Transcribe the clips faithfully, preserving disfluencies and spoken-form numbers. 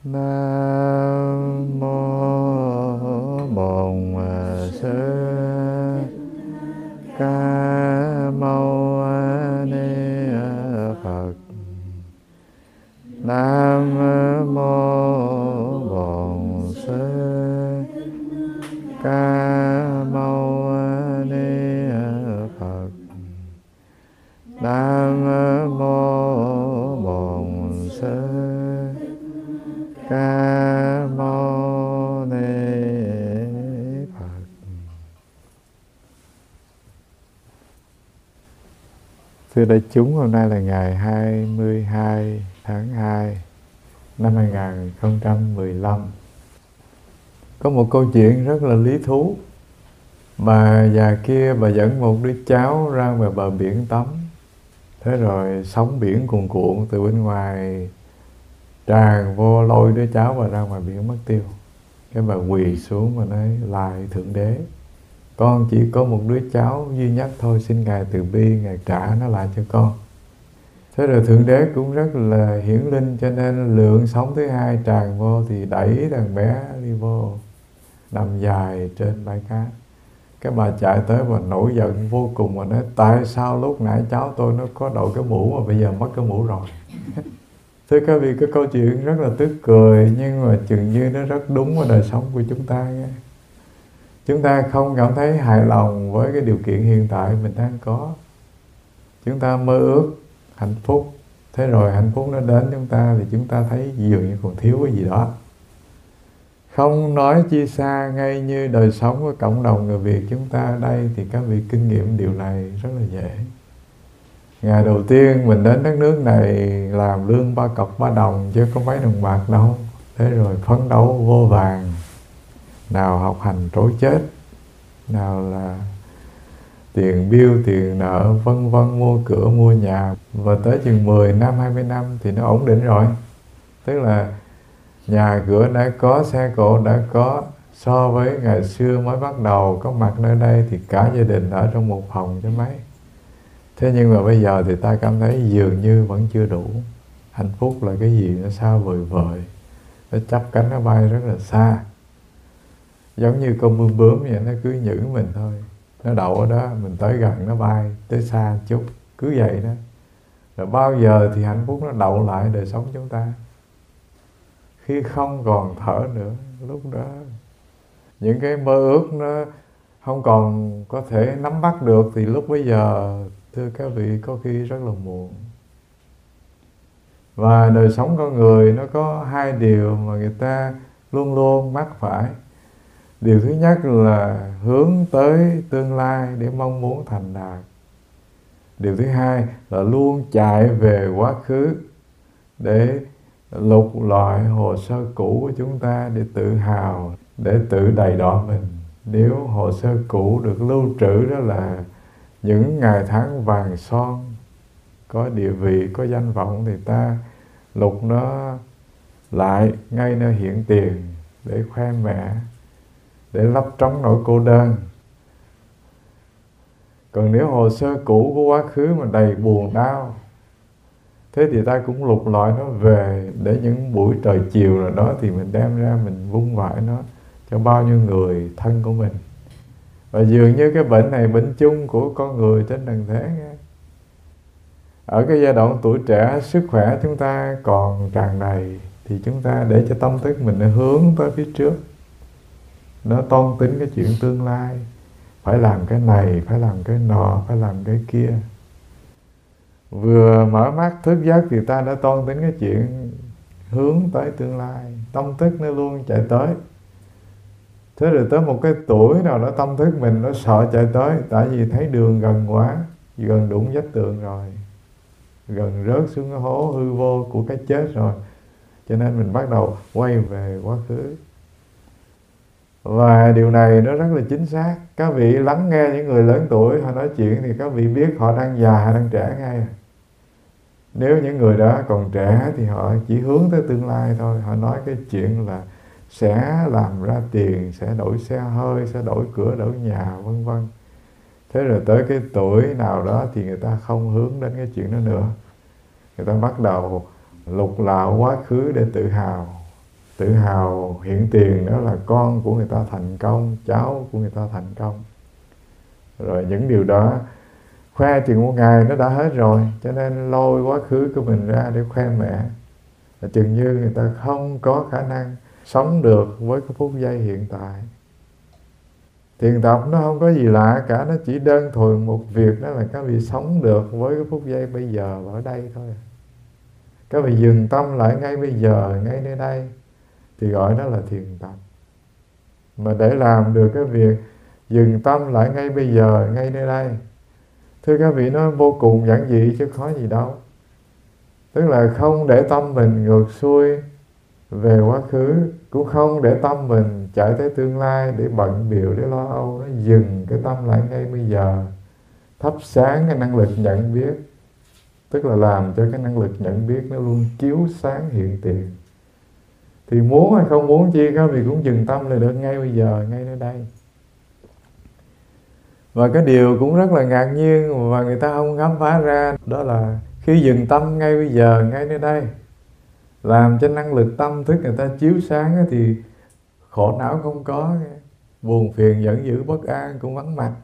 Nam mô Bổn Sư Ca Mâu Ni Phật. Nam mô Bổn Sư Ca Mâu Ni Phật. Nam mô Bổn Sư Ca Mâu Ni Phật. Thưa đại chúng, hôm nay là ngày hai mươi hai tháng hai năm hai nghìn không trăm mười lăm. Có một câu chuyện rất là lý thú. Bà già kia bà dẫn một đứa cháu ra ngoài bờ biển tắm. Thế rồi sóng biển cuồn cuộn từ bên ngoài tràn vô, lôi đứa cháu vào ra ngoài biển mất tiêu. Cái bà quỳ xuống và nói: lại Thượng Đế, con chỉ có một đứa cháu duy nhất thôi, xin Ngài từ bi, Ngài trả nó lại cho con. Thế rồi Thượng Đế cũng rất là hiển linh, cho nên lượng sóng thứ hai tràn vô thì đẩy thằng bé đi vô, nằm dài trên bãi cát. Cái bà chạy tới và nổi giận vô cùng và nói: tại sao lúc nãy cháu tôi nó có đội cái mũ mà bây giờ mất cái mũ rồi? Thưa các vị, cái câu chuyện rất là tức cười, nhưng mà chừng như nó rất đúng vào đời sống của chúng ta nghe. Chúng ta không cảm thấy hài lòng với cái điều kiện hiện tại mình đang có. Chúng ta mơ ước hạnh phúc, thế rồi hạnh phúc nó đến chúng ta thì chúng ta thấy dường như còn thiếu cái gì đó. Không nói chi xa, ngay như đời sống của cộng đồng người Việt chúng ta ở đây thì các vị kinh nghiệm điều này rất là dễ. Ngày đầu tiên mình đến đất nước này làm lương ba cọc ba đồng chứ có mấy đồng bạc đâu. Thế rồi phấn đấu vô vàng, nào học hành trối chết, nào là tiền bill, tiền nợ, vân vân, mua cửa, mua nhà. Và tới chừng mười năm, hai mươi năm thì nó ổn định rồi. Tức là nhà cửa đã có, xe cộ đã có. So với ngày xưa mới bắt đầu có mặt nơi đây thì cả gia đình ở trong một phòng chứ mấy. Thế nhưng mà bây giờ thì ta cảm thấy dường như vẫn chưa đủ. Hạnh phúc là cái gì nó xa vời vời, nó chắp cánh nó bay rất là xa. Giống như con bướm bướm vậy, nó cứ nhử mình thôi. Nó đậu ở đó, mình tới gần nó bay tới xa chút, cứ vậy đó. Rồi bao giờ thì hạnh phúc nó đậu lại đời sống chúng ta? Khi không còn thở nữa, lúc đó những cái mơ ước nó không còn có thể nắm bắt được thì lúc bấy giờ, thưa các vị, có khi rất là muộn. Và đời sống con người nó có hai điều mà người ta luôn luôn mắc phải. Điều thứ nhất là hướng tới tương lai để mong muốn thành đạt. Điều thứ hai là luôn chạy về quá khứ để lục loại hồ sơ cũ của chúng ta để tự hào, để tự đầy đọa mình. Nếu hồ sơ cũ được lưu trữ đó là những ngày tháng vàng son, có địa vị, có danh vọng, thì ta lục nó lại ngay nơi hiện tiền để khoe mẽ, để lấp trống nỗi cô đơn. Còn nếu hồ sơ cũ của quá khứ mà đầy buồn đau, thế thì ta cũng lục lọi nó về để những buổi trời chiều nào đó thì mình đem ra mình vung vãi nó cho bao nhiêu người thân của mình. Và dường như cái bệnh này bệnh chung của con người trên trần thế nghe. Ở cái giai đoạn tuổi trẻ, sức khỏe chúng ta còn tràn đầy thì chúng ta để cho tâm thức mình nó hướng tới phía trước. Nó toan tính cái chuyện tương lai, phải làm cái này, phải làm cái nọ, phải làm cái kia. Vừa mở mắt thức giấc thì ta đã toan tính cái chuyện hướng tới tương lai. Tâm thức nó luôn chạy tới. Thế rồi tới một cái tuổi nào đó tâm thức mình nó sợ chạy tới, tại vì thấy đường gần quá, gần đụng vách tường rồi, gần rớt xuống cái hố hư vô của cái chết rồi, cho nên mình bắt đầu quay về quá khứ. Và điều này nó rất là chính xác. Các vị lắng nghe những người lớn tuổi họ nói chuyện thì các vị biết họ đang già hay đang trẻ ngay. Nếu những người đó còn trẻ thì họ chỉ hướng tới tương lai thôi. Họ nói cái chuyện là sẽ làm ra tiền, sẽ đổi xe hơi, sẽ đổi cửa, đổi nhà, vân vân. Thế rồi tới cái tuổi nào đó thì người ta không hướng đến cái chuyện đó nữa. Người ta bắt đầu lục lạo quá khứ để tự hào. tự hào hiện tiền đó là con của người ta thành công, cháu của người ta thành công. Rồi những điều đó khoe chừng một ngày nó đã hết rồi, cho nên lôi quá khứ của mình ra để khoe mẹ. Là chừng như người ta không có khả năng sống được với cái phút giây hiện tại. Thiền tập nó không có gì lạ cả, nó chỉ đơn thuần một việc đó là các vị sống được với cái phút giây bây giờ và ở đây thôi. Các vị dừng tâm lại ngay bây giờ, ngay nơi đây thì gọi đó là thiền tập. Mà để làm được cái việc dừng tâm lại ngay bây giờ, ngay nơi đây, thưa các vị, nó vô cùng giản dị chứ khó gì đâu. Tức là không để tâm mình ngược xuôi về quá khứ, cũng không để tâm mình chạy tới tương lai để bận bịu, để lo âu. Nó dừng cái tâm lại ngay bây giờ, thắp sáng cái năng lực nhận biết. Tức là làm cho cái năng lực nhận biết nó luôn chiếu sáng hiện tiền. Thì muốn hay không muốn chi, các vị cũng dừng tâm lại được ngay bây giờ, ngay nơi đây. Và cái điều cũng rất là ngạc nhiên và người ta không khám phá ra, đó là khi dừng tâm ngay bây giờ, ngay nơi đây, làm cho năng lực tâm thức người ta chiếu sáng, thì khổ não không có, buồn phiền giận dữ bất an cũng vắng mặt,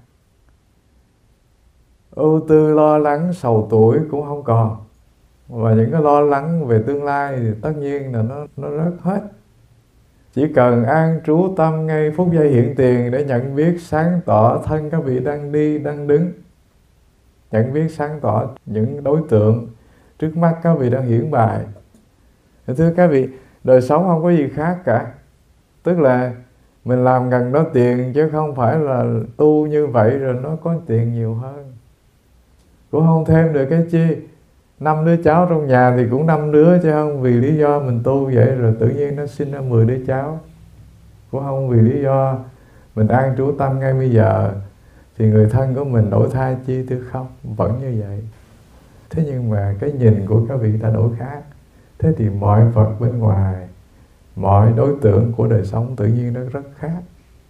ưu tư lo lắng sầu tuổi cũng không còn. Và những cái lo lắng về tương lai thì tất nhiên là nó, nó rớt hết. Chỉ cần an trú tâm ngay phút giây hiện tiền để nhận biết sáng tỏ thân các vị đang đi, đang đứng. Nhận biết sáng tỏ những đối tượng trước mắt các vị đang hiển bài. Thưa các vị, đời sống không có gì khác cả. Tức là mình làm gần đó tiền, chứ không phải là tu như vậy rồi nó có tiền nhiều hơn. Cũng không thêm được cái chi. Năm đứa cháu trong nhà thì cũng năm đứa, chứ không vì lý do mình tu vậy rồi tự nhiên nó sinh ra mười đứa cháu. Cũng không vì lý do mình an trú tâm ngay bây giờ thì người thân của mình đổi thai chi, thưa không, vẫn như vậy. Thế nhưng mà cái nhìn của các vị đã đổi khác. Thế thì mọi vật bên ngoài, mọi đối tượng của đời sống tự nhiên nó rất khác.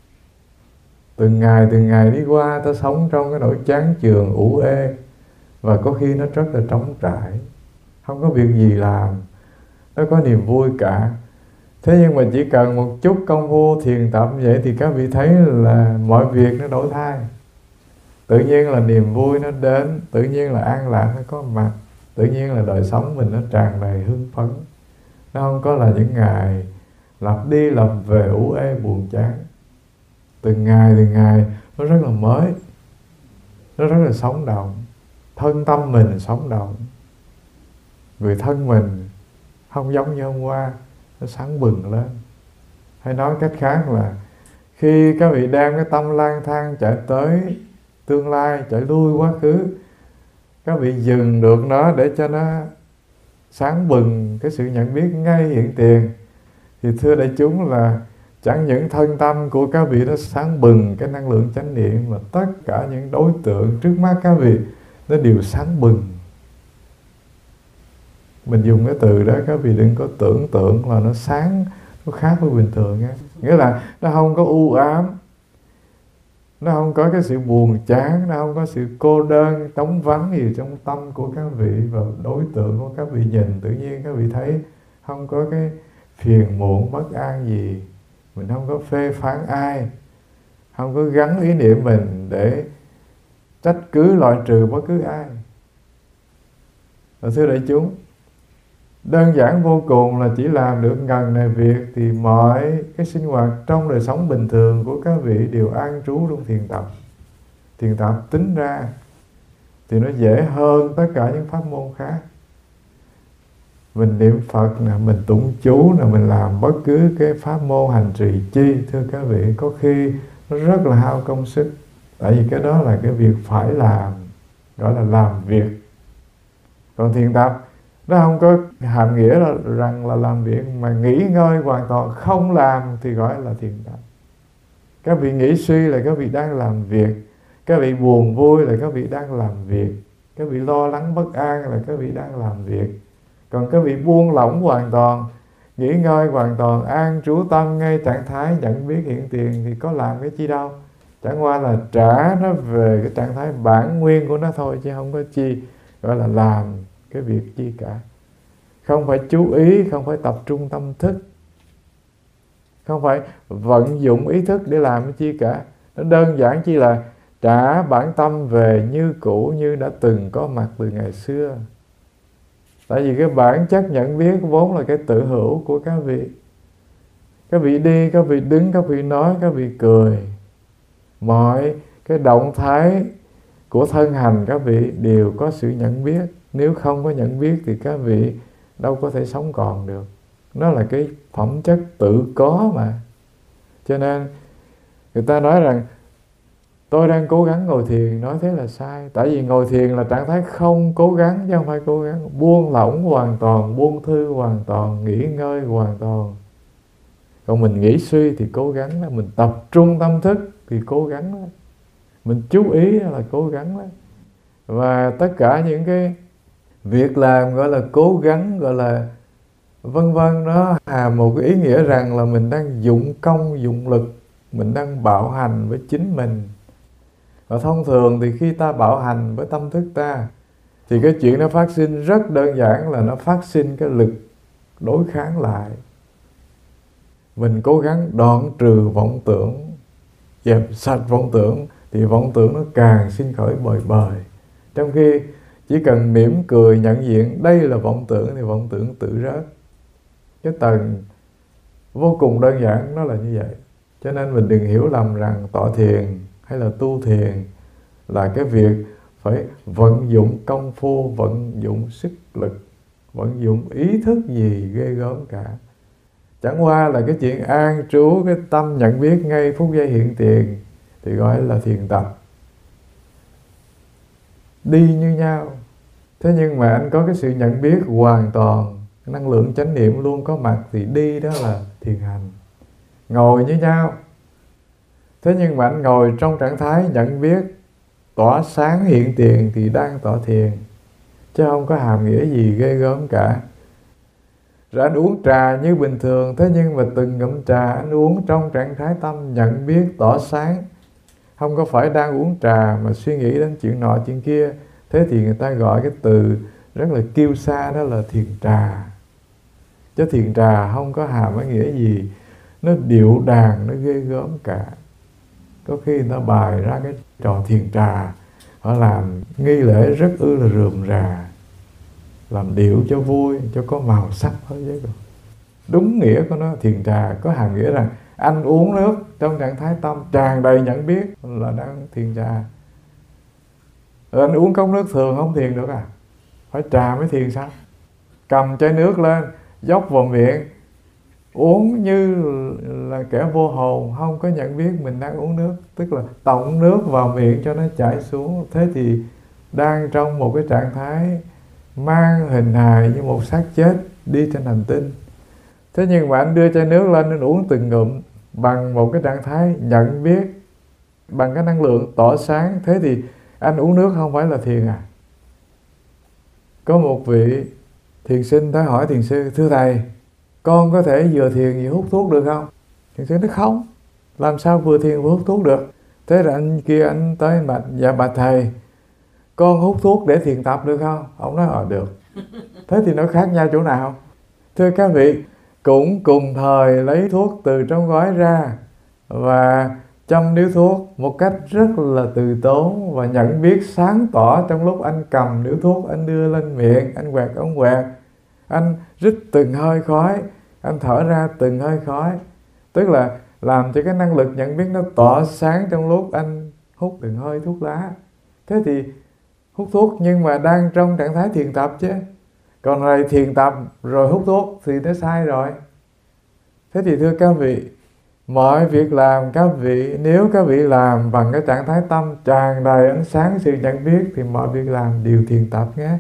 Từng ngày từng ngày đi qua, ta sống trong cái nỗi chán chường ủ ê, và có khi nó rất là trống trải, không có việc gì làm, nó có niềm vui cả. Thế nhưng mà chỉ cần một chút công phu thiền tập vậy thì các vị thấy là mọi việc nó đổi thay. Tự nhiên là niềm vui nó đến, tự nhiên là an lạc nó có mặt, tự nhiên là đời sống mình nó tràn đầy hưng phấn. Nó không có là những ngày lặp đi lặp về ủ ê buồn chán. Từng ngày từng ngày nó rất là mới, nó rất là sống động. Thân tâm mình sống động, người thân mình không giống như hôm qua, nó sáng bừng lên. Hay nói cách khác là khi các vị đem cái tâm lang thang chạy tới tương lai, chạy lui quá khứ, các vị dừng được nó để cho nó sáng bừng cái sự nhận biết ngay hiện tiền, thì thưa đại chúng là chẳng những thân tâm của các vị nó sáng bừng cái năng lượng chánh niệm, mà tất cả những đối tượng trước mắt các vị nó đều sáng bừng. Mình dùng cái từ đó các vị đừng có tưởng tượng là nó sáng, nó khác với bình thường á. Nghĩa là nó không có u ám, nó không có cái sự buồn chán, nó không có sự cô đơn, trống vắng gì trong tâm của các vị và đối tượng của các vị nhìn. Tự nhiên các vị thấy không có cái phiền muộn bất an gì, mình không có phê phán ai, không có gắn ý niệm mình để trách cứ loại trừ bất cứ ai. Và thưa đại chúng, đơn giản vô cùng là chỉ làm được ngần này việc thì mọi cái sinh hoạt trong đời sống bình thường của các vị đều an trú trong thiền tập. Thiền tập tính ra thì nó dễ hơn tất cả những pháp môn khác. Mình niệm Phật nè, mình tụng chú nè, mình làm bất cứ cái pháp môn hành trì chi, thưa các vị, có khi nó rất là hao công sức. Tại vì cái đó là cái việc phải làm, gọi là làm việc. Còn thiền tập nó không có hàm nghĩa là rằng là làm việc, mà nghỉ ngơi hoàn toàn không làm thì gọi là thiền tập. Các vị nghĩ suy là các vị đang làm việc, các vị buồn vui là các vị đang làm việc, các vị lo lắng bất an là các vị đang làm việc. Còn các vị buông lỏng hoàn toàn, nghỉ ngơi hoàn toàn, an trú tâm ngay trạng thái nhận biết hiện tiền thì có làm cái chi đâu. Chẳng qua là trả nó về cái trạng thái bản nguyên của nó thôi, chứ không có chi gọi là làm cái việc chi cả. Không phải chú ý, không phải tập trung tâm thức, Không phải vận dụng ý thức để làm cái chi cả. Nó đơn giản chỉ là trả bản tâm về như cũ, như đã từng có mặt từ ngày xưa. Tại vì cái bản chất nhận biết vốn là cái tự hữu của các vị. Các vị đi, các vị đứng, các vị nói, các vị cười. Mọi cái động thái của thân hành các vị đều có sự nhận biết. Nếu không có nhận biết thì các vị đâu có thể sống còn được. Nó là cái phẩm chất tự có mà. Cho nên người ta nói rằng tôi đang cố gắng ngồi thiền, nói thế là sai. Tại vì ngồi thiền là trạng thái không cố gắng, chứ không phải cố gắng. Buông lỏng hoàn toàn, buông thư hoàn toàn, nghỉ ngơi hoàn toàn. Còn mình nghĩ suy thì cố gắng đó. Mình tập trung tâm thức thì cố gắng đó. Mình chú ý là cố gắng đó. Và tất cả những cái việc làm gọi là cố gắng, gọi là vân vân, nó hàm một cái ý nghĩa rằng là mình đang dụng công, dụng lực, mình đang bảo hành với chính mình. Và thông thường thì khi ta bảo hành với tâm thức ta thì cái chuyện nó phát sinh rất đơn giản, là nó phát sinh cái lực đối kháng lại. Mình cố gắng đoạn trừ vọng tưởng, dẹp sạch vọng tưởng, thì vọng tưởng nó càng sinh khởi bời bời. Trong khi chỉ cần mỉm cười nhận diện đây là vọng tưởng thì vọng tưởng tự rớt. Cái tầng vô cùng đơn giản nó là như vậy. Cho nên mình đừng hiểu lầm rằng tọa thiền hay là tu thiền là cái việc phải vận dụng công phu, vận dụng sức lực, vận dụng ý thức gì ghê gớm cả. Chẳng qua là cái chuyện an trú cái tâm nhận biết ngay phút giây hiện tiền thì gọi là thiền tập. Đi như nhau, thế nhưng mà anh có cái sự nhận biết hoàn toàn, năng lượng chánh niệm luôn có mặt thì đi đó là thiền hành. Ngồi như nhau, thế nhưng mà anh ngồi trong trạng thái nhận biết tỏa sáng hiện tiền thì đang tọa thiền, chứ không có hàm nghĩa gì ghê gớm cả. Rồi anh uống trà như bình thường, thế nhưng mà từng ngụm trà anh uống trong trạng thái tâm nhận biết tỏa sáng, không có phải đang uống trà mà suy nghĩ đến chuyện nọ chuyện kia. Thế thì người ta gọi cái từ rất là kiêu sa đó là thiền trà. Chứ thiền trà không có hàm cái nghĩa gì nó điệu đàn, nó ghê gớm cả. Có khi người ta bài ra cái trò thiền trà, họ làm nghi lễ rất ư là rườm rà, làm điệu cho vui, cho có màu sắc thôi chứ. Đúng nghĩa của nó, thiền trà có hàm nghĩa rằng anh uống nước trong trạng thái tâm tràn đầy nhận biết là đang thiền trà. Rồi anh uống cốc nước thường không thiền được à? Phải trà mới thiền sao? Cầm chai nước lên, dốc vào miệng, uống như là kẻ vô hồn, không có nhận biết mình đang uống nước. Tức là tổng nước vào miệng cho nó chảy xuống. Thế thì đang trong một cái trạng thái mang hình hài như một xác chết đi trên hành tinh. Thế nhưng mà anh đưa chai nước lên, anh uống từng ngụm bằng một cái trạng thái nhận biết, bằng cái năng lượng tỏa sáng. Thế thì anh uống nước không phải là thiền à? Có một vị thiền sinh tới hỏi thiền sư: thưa thầy, con có thể vừa thiền vừa hút thuốc được không? Thiền sư nói không, làm sao vừa thiền vừa hút thuốc được? Thế rồi anh kia anh tới anh bạch: dạ bạch thầy, con hút thuốc để thiền tập được không? Ông nói ờ được. Thế thì nó khác nhau chỗ nào? Thưa các vị, cũng cùng thời lấy thuốc từ trong gói ra và châm điếu thuốc một cách rất là từ tốn và nhận biết sáng tỏ trong lúc anh cầm điếu thuốc, anh đưa lên miệng, anh quẹt ống quẹt, anh rít từng hơi khói, anh thở ra từng hơi khói. Tức là làm cho cái năng lực nhận biết nó tỏa sáng trong lúc anh hút từng hơi thuốc lá. Thế thì hút thuốc nhưng mà đang trong trạng thái thiền tập chứ. Còn này thiền tập rồi hút thuốc thì nó sai rồi. Thế thì thưa các vị, mọi việc làm các vị, nếu các vị làm bằng cái trạng thái tâm tràn đầy ánh sáng sự nhận biết thì mọi việc làm đều thiền tập nhé.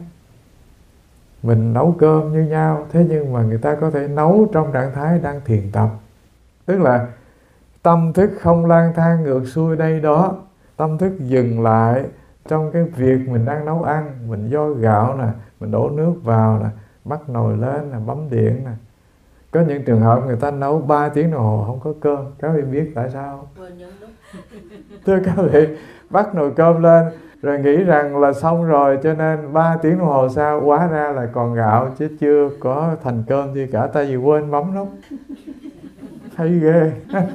Mình nấu cơm như nhau, thế nhưng mà người ta có thể nấu trong trạng thái đang thiền tập. Tức là tâm thức không lang thang ngược xuôi đây đó. Tâm thức dừng lại trong cái việc mình đang nấu ăn. Mình vo gạo nè, mình đổ nước vào nè, bắt nồi lên nè, bấm điện nè. Có những trường hợp người ta nấu ba tiếng đồng hồ không có cơm. Các vị biết tại sao? Thưa các vị, bắt nồi cơm lên rồi nghĩ rằng là xong rồi, cho nên ba tiếng đồng hồ sau hóa ra là còn gạo chứ chưa có thành cơm gì cả, tại vì quên bấm nút. hay ghê.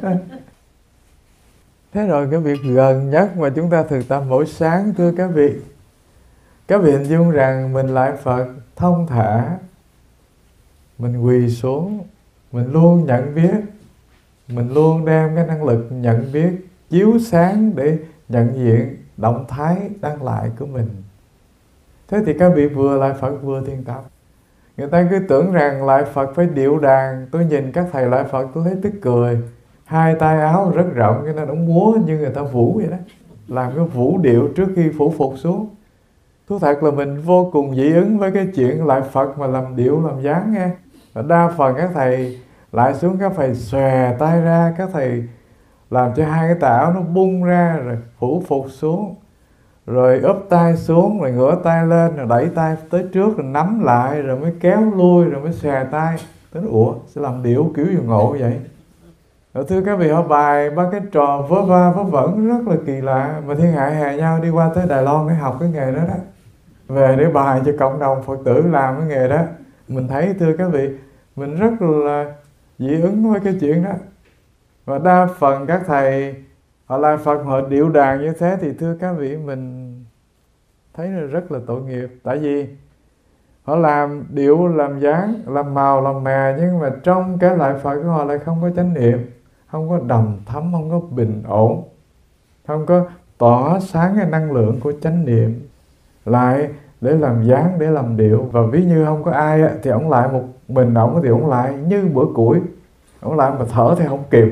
Thế rồi cái việc gần nhất mà chúng ta thực tập mỗi sáng, thưa các vị, các vị hình dung rằng mình lại Phật thông thả, mình quỳ xuống, mình luôn nhận biết, mình luôn đem cái năng lực nhận biết chiếu sáng để nhận diện động thái đang lại của mình. Thế thì các vị vừa lại Phật vừa thiền tập. Người ta cứ tưởng rằng lại Phật phải điệu đàn. Tôi nhìn các thầy lại Phật tôi thấy tức cười. Hai tay áo rất rộng cho nên ông múa như người ta vũ vậy đó, làm cái vũ điệu trước khi phủ phục xuống. Thú thật là mình vô cùng dị ứng với cái chuyện lại Phật mà làm điệu làm dáng nghe. Và đa phần các thầy lại xuống, các thầy xòe tay ra, các thầy làm cho hai cái tà áo nó bung ra rồi phủ phục xuống, rồi úp tay xuống, rồi ngửa tay lên, rồi đẩy tay tới trước, rồi nắm lại, rồi mới kéo lui, rồi mới xòe tay. Tôi nói, ủa, sẽ làm điệu kiểu gì ngộ vậy? Rồi thưa các vị, họ bài ba cái trò vớ va vớ vẩn rất là kỳ lạ, mà thiên hạ hè nhau đi qua tới Đài Loan để học cái nghề đó đó, về để bài cho cộng đồng Phật tử làm cái nghề đó. Mình thấy thưa các vị, mình rất là dị ứng với cái chuyện đó. Và đa phần các thầy họ lại Phật họ điệu đàn như thế thì thưa các vị, mình thấy là rất là tội nghiệp. Tại vì họ làm điệu, làm dáng, làm màu, làm mè, nhưng mà trong cái lại Phật của họ lại không có chánh niệm, không có đầm thấm, không có bình ổn, không có tỏa sáng cái năng lượng của chánh niệm. Lại để làm dáng, để làm điệu. Và ví như không có ai thì ổng lại một mình ổng, thì ổng lại như bữa củi, ổng lại mà thở thì không kịp.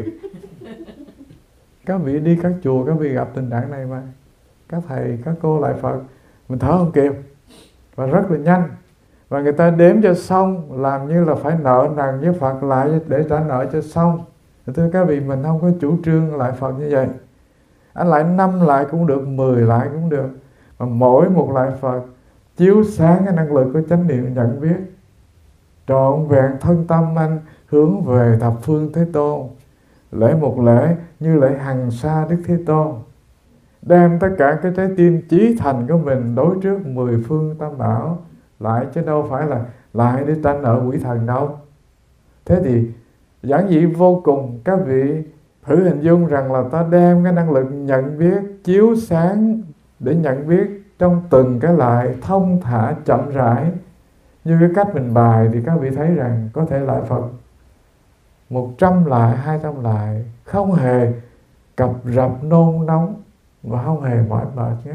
Các vị đi các chùa, các vị gặp tình trạng này mà. Các thầy, các cô lại Phật, mình thở không kịp và rất là nhanh. Và người ta đếm cho xong, làm như là phải nợ nần với Phật lại để trả nợ cho xong. Thưa các vị, mình không có chủ trương lại Phật như vậy. Anh lại năm lại cũng được, mười lại cũng được. Mà mỗi một lại Phật chiếu sáng cái năng lực của chánh niệm nhận biết, trọn vẹn thân tâm anh hướng về thập phương Thế Tôn. Lễ một lễ như lễ hằng sa Đức Thế Tôn, đem tất cả cái trái tim chí thành của mình đối trước mười phương tam bảo lại, chứ đâu phải là lại để tranh ở quỷ thần đâu. Thế thì giản dị vô cùng. Các vị thử hình dung rằng là ta đem cái năng lực nhận biết chiếu sáng để nhận biết trong từng cái lại thông thả chậm rãi. Như cái cách mình bài thì các vị thấy rằng có thể lại Phật một trăm lại, hai trăm lại, không hề cập rập nôn nóng và không hề mỏi mệt nhé.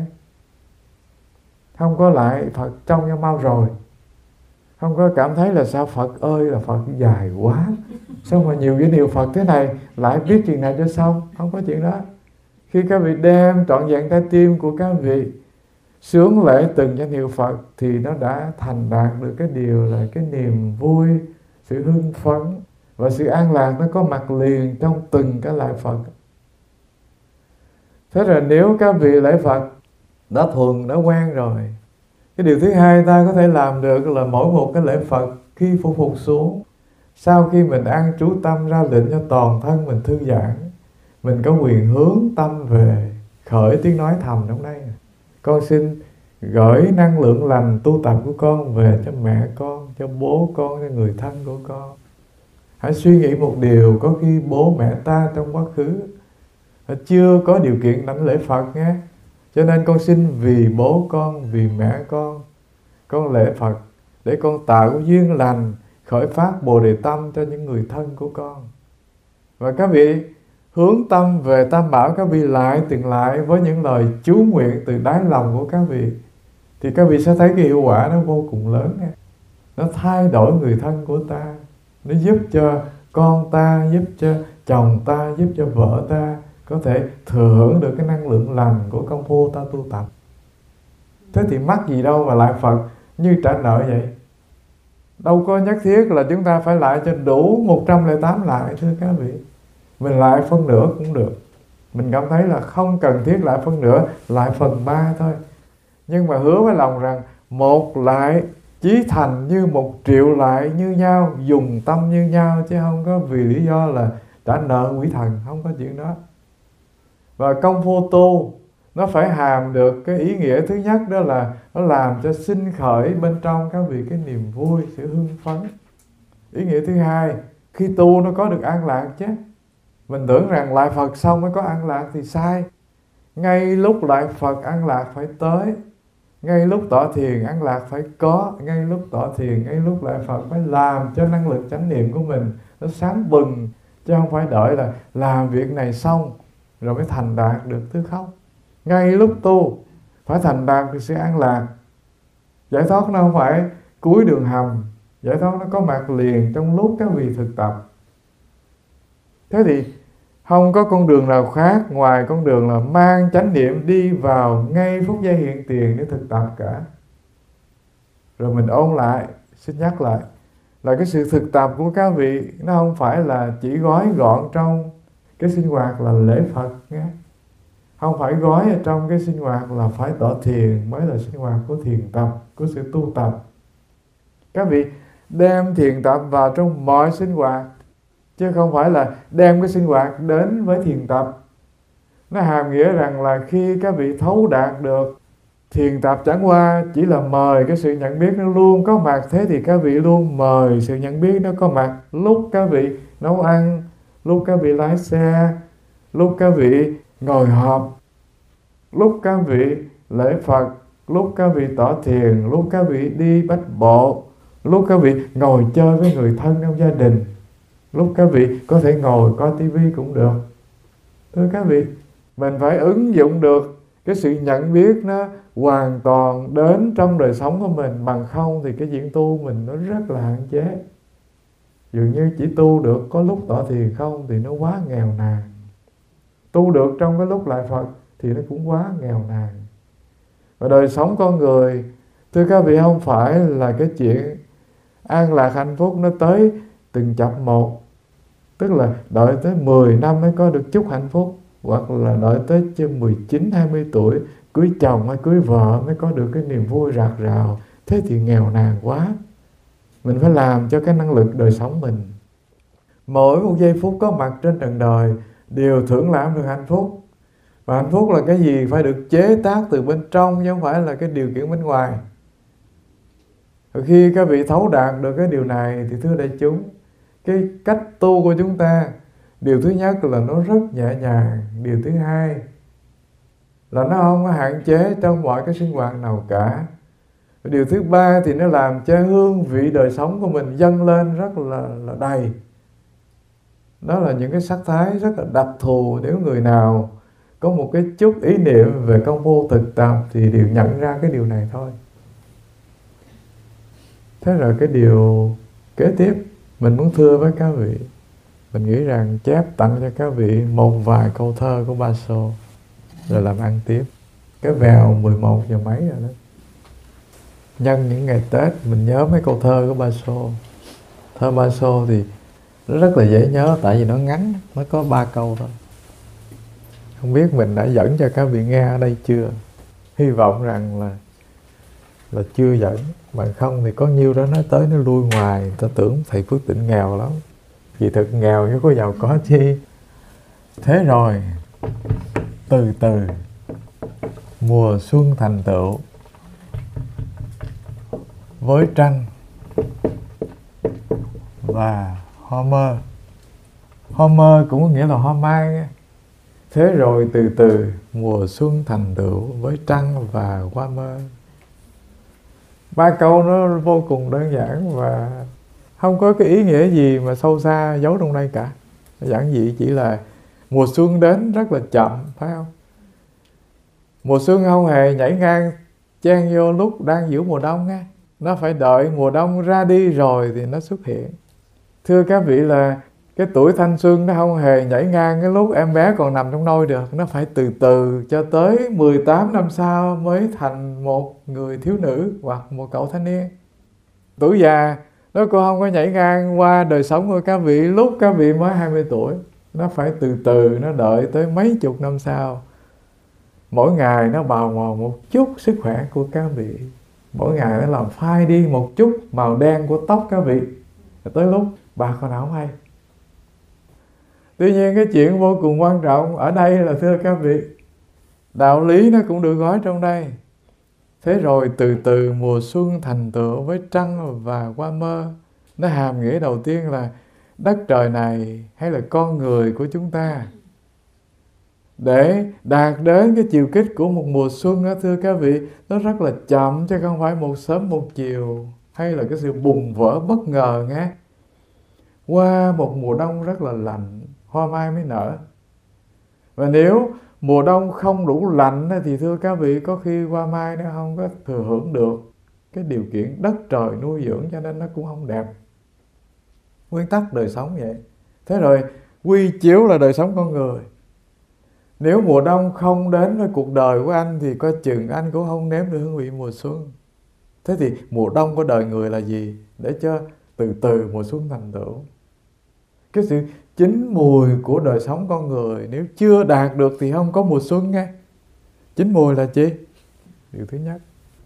Không có lại Phật trong cho mau rồi. Không có cảm thấy là sao Phật ơi là Phật dài quá, sao mà nhiều cái điều Phật thế này, lại biết chuyện này cho xong. Không có chuyện đó. Khi các vị đem trọn vẹn trái tim của các vị sướng lễ từng danh hiệu Phật thì nó đã thành đạt được cái điều là cái niềm vui, sự hưng phấn và sự an lạc nó có mặt liền trong từng cái lại Phật. Thế rồi nếu các vị lễ Phật đã thuần, đã quen rồi, cái điều thứ hai ta có thể làm được là mỗi một cái lễ Phật khi phục phục xuống, sau khi mình ăn trú tâm ra lệnh cho toàn thân mình thư giãn, mình có quyền hướng tâm về, khởi tiếng nói thầm trong đây: con xin gửi năng lượng lành tu tập của con về cho mẹ con, cho bố con, cho người thân của con. Hãy suy nghĩ một điều, có khi bố mẹ ta trong quá khứ chưa có điều kiện đảnh lễ Phật nhé. Cho nên con xin vì bố con, vì mẹ con, con lễ Phật để con tạo duyên lành, khởi phát Bồ Đề tâm cho những người thân của con. Và các vị hướng tâm về Tam Bảo, các vị lại từng lại với những lời chú nguyện từ đáy lòng của các vị, thì các vị sẽ thấy cái hiệu quả nó vô cùng lớn nha. Nó thay đổi người thân của ta, nó giúp cho con ta, giúp cho chồng ta, giúp cho vợ ta có thể thừa hưởng được cái năng lượng lành của công phu ta tu tập. Thế thì mắc gì đâu mà lại Phật như trả nợ vậy. Đâu có nhất thiết là chúng ta phải lại cho đủ một trăm lẻ tám lại, thưa các vị. Mình lại phân nửa cũng được. Mình cảm thấy là không cần thiết lại phân nửa, lại phần ba thôi. Nhưng mà hứa với lòng rằng một lại chí thành như một triệu lại như nhau, dùng tâm như nhau, chứ không có vì lý do là trả nợ quỷ thần, không có chuyện đó. Và công phu tu nó phải hàm được cái ý nghĩa thứ nhất, đó là nó làm cho sinh khởi bên trong các vị cái niềm vui, sự hưng phấn. Ý nghĩa thứ hai, khi tu nó có được an lạc chứ. Mình tưởng rằng lại Phật xong mới có an lạc thì sai. Ngay lúc lại Phật an lạc phải tới, ngay lúc tọa thiền an lạc phải có, ngay lúc tọa thiền, ngay lúc lại Phật phải làm cho năng lực chánh niệm của mình nó sáng bừng, chứ không phải đợi là làm việc này xong rồi mới thành đạt được thứ không. Ngay lúc tu phải thành đạt được sự an lạc. Giải thoát nó không phải cuối đường hầm, giải thoát nó có mặt liền trong lúc các vị thực tập. Thế thì không có con đường nào khác ngoài con đường là mang chánh niệm đi vào ngay phút giây hiện tiền để thực tập cả. Rồi mình ôn lại, xin nhắc lại là cái sự thực tập của các vị nó không phải là chỉ gói gọn trong cái sinh hoạt là lễ Phật nghe. Không phải gói ở trong cái sinh hoạt là phải tọa thiền mới là sinh hoạt của thiền tập, của sự tu tập. Các vị đem thiền tập vào trong mọi sinh hoạt, chứ không phải là đem cái sinh hoạt đến với thiền tập. Nó hàm nghĩa rằng là khi các vị thấu đạt được thiền tập chẳng qua chỉ là mời cái sự nhận biết nó luôn có mặt, thế thì các vị luôn mời sự nhận biết nó có mặt lúc các vị nấu ăn, lúc các vị lái xe, lúc các vị ngồi họp, lúc các vị lễ Phật, lúc các vị tọa thiền, lúc các vị đi bách bộ, lúc các vị ngồi chơi với người thân trong gia đình, lúc các vị có thể ngồi coi tivi cũng được. Thưa các vị, mình phải ứng dụng được cái sự nhận biết nó hoàn toàn đến trong đời sống của mình, bằng không thì cái chuyện tu mình nó rất là hạn chế. Dường như chỉ tu được có lúc tọa thiền không thì nó quá nghèo nàn. Tu được trong cái lúc lại Phật thì nó cũng quá nghèo nàn. Và đời sống con người, thưa các vị, không phải là cái chuyện an lạc hạnh phúc nó tới từng chập một. Tức là đợi tới mười năm mới có được chút hạnh phúc, hoặc là đợi tới mười chín, hai mươi tuổi cưới chồng hay cưới vợ mới có được cái niềm vui rạc rào. Thế thì nghèo nàn quá. Mình phải làm cho cái năng lực đời sống mình, mỗi một giây phút có mặt trên trần đời đều thưởng lãm được hạnh phúc. Và hạnh phúc là cái gì? Phải được chế tác từ bên trong, chứ không phải là cái điều kiện bên ngoài. Và khi các vị thấu đạt được cái điều này thì thưa đại chúng, cái cách tu của chúng ta, điều thứ nhất là nó rất nhẹ nhàng. Điều thứ hai là nó không có hạn chế trong mọi cái sinh hoạt nào cả. Điều thứ ba thì nó làm cho hương vị đời sống của mình dâng lên rất là, là đầy. Đó là những cái sắc thái rất là đặc thù. Nếu người nào có một cái chút ý niệm về công phu thực tập thì đều nhận ra cái điều này thôi. Thế rồi cái điều kế tiếp mình muốn thưa với các vị, mình nghĩ rằng chép tặng cho các vị một vài câu thơ của Ba Sô rồi làm ăn tiếp. Cái vèo mười một giờ mấy rồi đó. Nhân những ngày Tết mình nhớ mấy câu thơ của Ba Sô. Thơ Ba Sô thì nó rất là dễ nhớ, tại vì nó ngắn, nó có ba câu thôi. Không biết mình đã dẫn cho các vị nghe ở đây chưa? Hy vọng rằng là là chưa dẫn. Bằng không thì có nhiêu đó nói tới nó lui ngoài. Ta tưởng thầy Phước Tịnh nghèo lắm. Vì thực nghèo chứ có giàu có chi. Thế rồi từ từ mùa xuân thành tựu với trăng và hoa mơ. Hoa mơ cũng có nghĩa là hoa mai. Thế rồi từ từ mùa xuân thành tựu với trăng và hoa mơ. Ba câu nó vô cùng đơn giản và không có cái ý nghĩa gì mà sâu xa giấu trong đây cả. Giản dị chỉ là mùa xuân đến rất là chậm, phải không? Mùa xuân không hề nhảy ngang chen vô lúc đang giữa mùa đông nha. Nó phải đợi mùa đông ra đi rồi thì nó xuất hiện. Thưa các vị, là cái tuổi thanh xuân nó không hề nhảy ngang cái lúc em bé còn nằm trong nôi được. Nó phải từ từ cho tới mười tám năm sau mới thành một người thiếu nữ hoặc một cậu thanh niên. Tuổi già nó cũng không có nhảy ngang qua đời sống của các vị lúc các vị mới hai mươi tuổi. Nó phải từ từ, nó đợi tới mấy chục năm sau. Mỗi ngày nó bào mòn một chút sức khỏe của các vị. Mỗi ngày nó làm phai đi một chút màu đen của tóc các vị. Tới lúc bà con nào không hay. Tuy nhiên cái chuyện vô cùng quan trọng ở đây là, thưa các vị, đạo lý nó cũng được gói trong đây. Thế rồi từ từ mùa xuân thành tựu với trăng và hoa mơ. Nó hàm nghĩa đầu tiên là đất trời này hay là con người của chúng ta để đạt đến cái chiều kích của một mùa xuân đó, thưa các vị, nó rất là chậm chứ không phải một sớm một chiều, hay là cái sự bùng vỡ bất ngờ nghe. Qua một mùa đông rất là lạnh, hoa mai mới nở. Và nếu mùa đông không đủ lạnh thì thưa các vị, có khi hoa mai nó không có thừa hưởng được cái điều kiện đất trời nuôi dưỡng, cho nên nó cũng không đẹp. Nguyên tắc đời sống vậy. Thế rồi quy chiếu là đời sống con người. Nếu mùa đông không đến với cuộc đời của anh thì coi chừng anh cũng không nếm được hương vị mùa xuân. Thế thì mùa đông của đời người là gì? Để cho từ từ mùa xuân thành tựu. Cái sự chín mùi của đời sống con người nếu chưa đạt được thì không có mùa xuân nghe. Chín mùi là chi? Điều thứ nhất.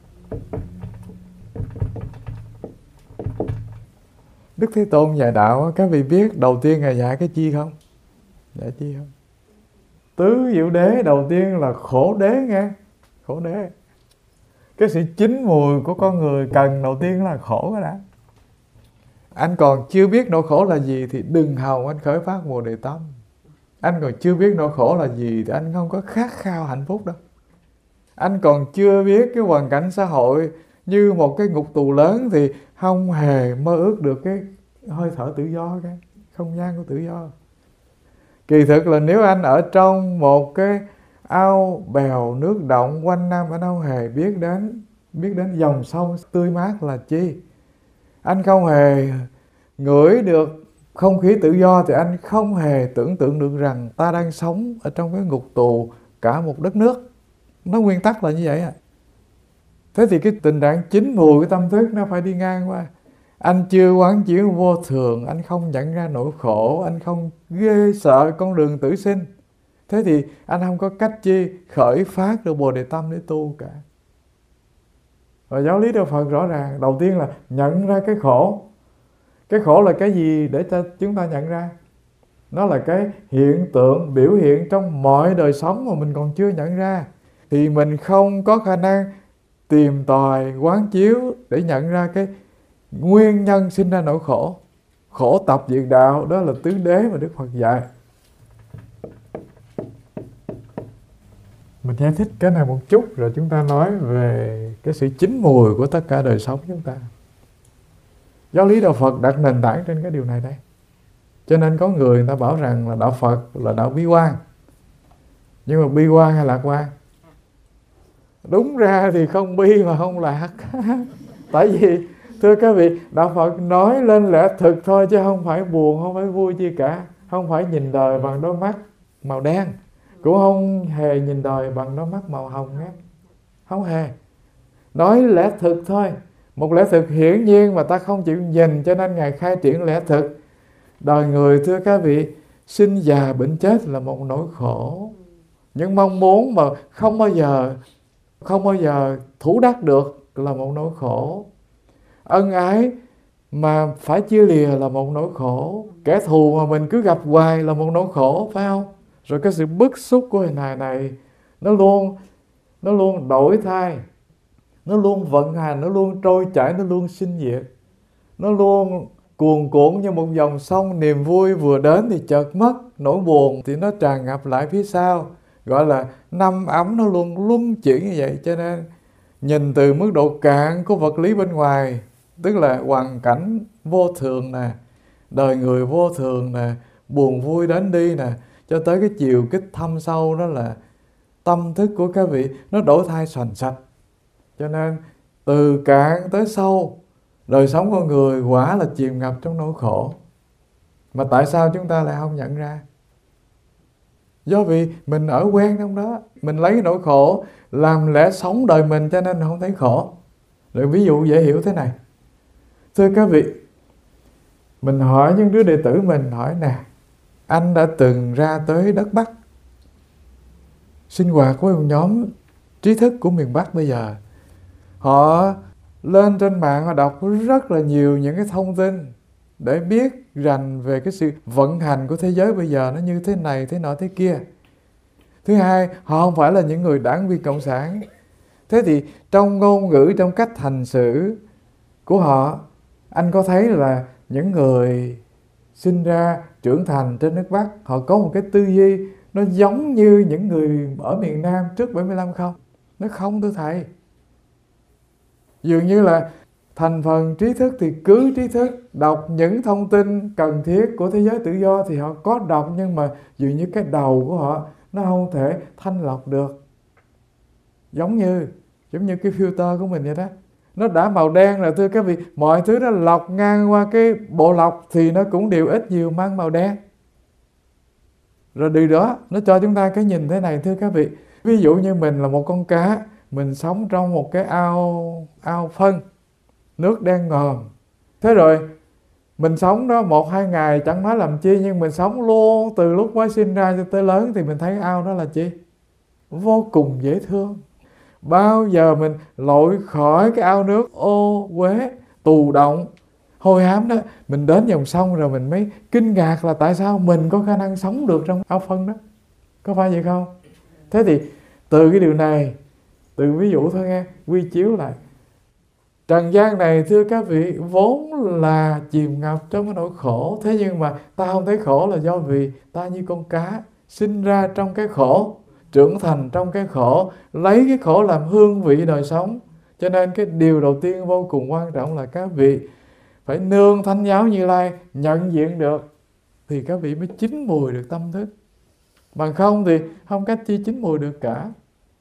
Đức Thế Tôn dạy đạo, các vị biết đầu tiên Ngài dạy cái chi không? Dạy chi không? Tứ diệu đế đầu tiên là khổ đế nghe. Khổ đế. Cái sự chín mùi của con người cần đầu tiên là khổ đó đã. Anh còn chưa biết nỗi khổ là gì thì đừng hòng anh khởi phát Bồ Đề tâm. Anh còn chưa biết nỗi khổ là gì thì anh không có khát khao hạnh phúc đâu. Anh còn chưa biết cái hoàn cảnh xã hội như một cái ngục tù lớn thì không hề mơ ước được cái hơi thở tự do, cái không gian của tự do. Kỳ thực là nếu anh ở trong một cái ao bèo nước động quanh năm, anh không hề biết đến biết đến dòng sông tươi mát là chi. Anh không hề ngửi được không khí tự do thì anh không hề tưởng tượng được rằng ta đang sống ở trong cái ngục tù cả một đất nước. Nó nguyên tắc là như vậy à. Thế thì cái tình trạng chín mùi cái tâm thức nó phải đi ngang qua. Anh chưa quán chiếu vô thường, anh không nhận ra nỗi khổ, anh không ghê sợ con đường tử sinh. Thế thì anh không có cách chi khởi phát được Bồ Đề tâm để tu cả. Và giáo lý Đạo Phật rõ ràng, đầu tiên là nhận ra cái khổ. Cái khổ là cái gì để cho chúng ta nhận ra? Nó là cái hiện tượng biểu hiện trong mọi đời sống mà mình còn chưa nhận ra. Thì mình không có khả năng tìm tòi, quán chiếu để nhận ra cái nguyên nhân sinh ra nỗi khổ. Khổ tập diệt đạo, đó là tứ đế mà Đức Phật dạy. Mình giải thích cái này một chút rồi chúng ta nói về cái sự chín mùi của tất cả đời sống chúng ta. Giáo lý Đạo Phật đặt nền tảng trên cái điều này đây. Cho nên có người người ta bảo rằng là đạo Phật là đạo bi quan. Nhưng mà bi quan hay lạc quan? Đúng ra thì không bi mà không lạc. Tại vì thưa các vị, đạo Phật nói lên lẽ thực thôi chứ không phải buồn, không phải vui chi cả. Không phải nhìn đời bằng đôi mắt màu đen, cũng không hề nhìn đời bằng đôi mắt màu hồng nhé. Không hề. Nói lẽ thực thôi. Một lẽ thực hiển nhiên mà ta không chịu nhìn, cho nên Ngài khai triển lẽ thực. Đời người thưa các vị, sinh già bệnh chết là một nỗi khổ. Những mong muốn mà không bao giờ không bao giờ thủ đắc được là một nỗi khổ. Ân ái mà phải chia lìa là một nỗi khổ. Kẻ thù mà mình cứ gặp hoài là một nỗi khổ, phải không? Rồi cái sự bức xúc của hình hài này nó luôn nó luôn đổi thay, nó luôn vận hành, nó luôn trôi chảy, nó luôn sinh diệt. Nó luôn cuồn cuộn như một dòng sông, niềm vui vừa đến thì chợt mất, nỗi buồn thì nó tràn ngập lại phía sau. Gọi là năm ấm, nó luôn luân chuyển như vậy. Cho nên nhìn từ mức độ cạn của vật lý bên ngoài, tức là hoàn cảnh vô thường nè, đời người vô thường nè, buồn vui đến đi nè, cho tới cái chiều kích thâm sâu đó là tâm thức của các vị nó đổi thay xoành xạch. Cho nên từ cạn tới sâu, đời sống con người quả là chìm ngập trong nỗi khổ. Mà tại sao chúng ta lại không nhận ra? Do vì mình ở quen trong đó, mình lấy nỗi khổ làm lẽ sống đời mình, cho nên không thấy khổ. Rồi ví dụ dễ hiểu thế này. Thưa các vị, mình hỏi những đứa đệ tử mình, hỏi nè, anh đã từng ra tới đất Bắc sinh hoạt với một nhóm trí thức của miền Bắc bây giờ. Họ lên trên mạng, họ đọc rất là nhiều những cái thông tin để biết rành về cái sự vận hành của thế giới bây giờ nó như thế này, thế nọ, thế kia. Thứ hai, họ không phải là những người đảng viên cộng sản. Thế thì trong ngôn ngữ, trong cách hành xử của họ, anh có thấy là những người sinh ra trưởng thành trên nước Bắc, họ có một cái tư duy nó giống như những người ở miền Nam trước bảy mươi lăm không? Nó không, thưa thầy. Dường như là thành phần trí thức thì cứ trí thức, đọc những thông tin cần thiết của thế giới tự do thì họ có đọc, nhưng mà dường như cái đầu của họ nó không thể thanh lọc được. Giống như giống như cái filter của mình vậy đó. Nó đã màu đen rồi thưa các vị, mọi thứ nó lọc ngang qua cái bộ lọc thì nó cũng đều ít nhiều mang màu đen. Rồi điều đó nó cho chúng ta cái nhìn thế này thưa các vị. Ví dụ như mình là một con cá, mình sống trong một cái ao ao phân, nước đen ngòm. Thế rồi mình sống đó một hai ngày chẳng nói làm chi, nhưng mình sống luôn từ lúc mới sinh ra cho tới lớn thì mình thấy ao đó là chi? Vô cùng dễ thương. Bao giờ mình lội khỏi cái ao nước ô uế, tù động, hôi hám đó, mình đến dòng sông rồi mình mới kinh ngạc là tại sao mình có khả năng sống được trong ao phân đó. Có phải vậy không? Thế thì từ cái điều này, từ ví dụ thôi nghe, quy chiếu lại. Trần gian này thưa các vị vốn là chìm ngập trong cái nỗi khổ. Thế nhưng mà ta không thấy khổ là do vì ta như con cá, sinh ra trong cái khổ, trưởng thành trong cái khổ, lấy cái khổ làm hương vị đời sống. Cho nên cái điều đầu tiên vô cùng quan trọng là các vị phải nương Thánh giáo Như Lai, nhận diện được thì các vị mới chín mùi được tâm thức. Bằng không thì không cách chi chín mùi được cả.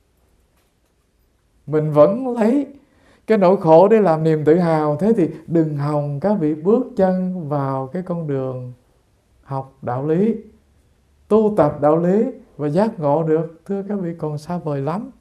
Mình vẫn lấy cái nỗi khổ để làm niềm tự hào. Thế thì đừng hòng các vị bước chân vào cái con đường học đạo lý, tu tập đạo lý và giác ngộ được. Thưa các vị còn xa vời lắm.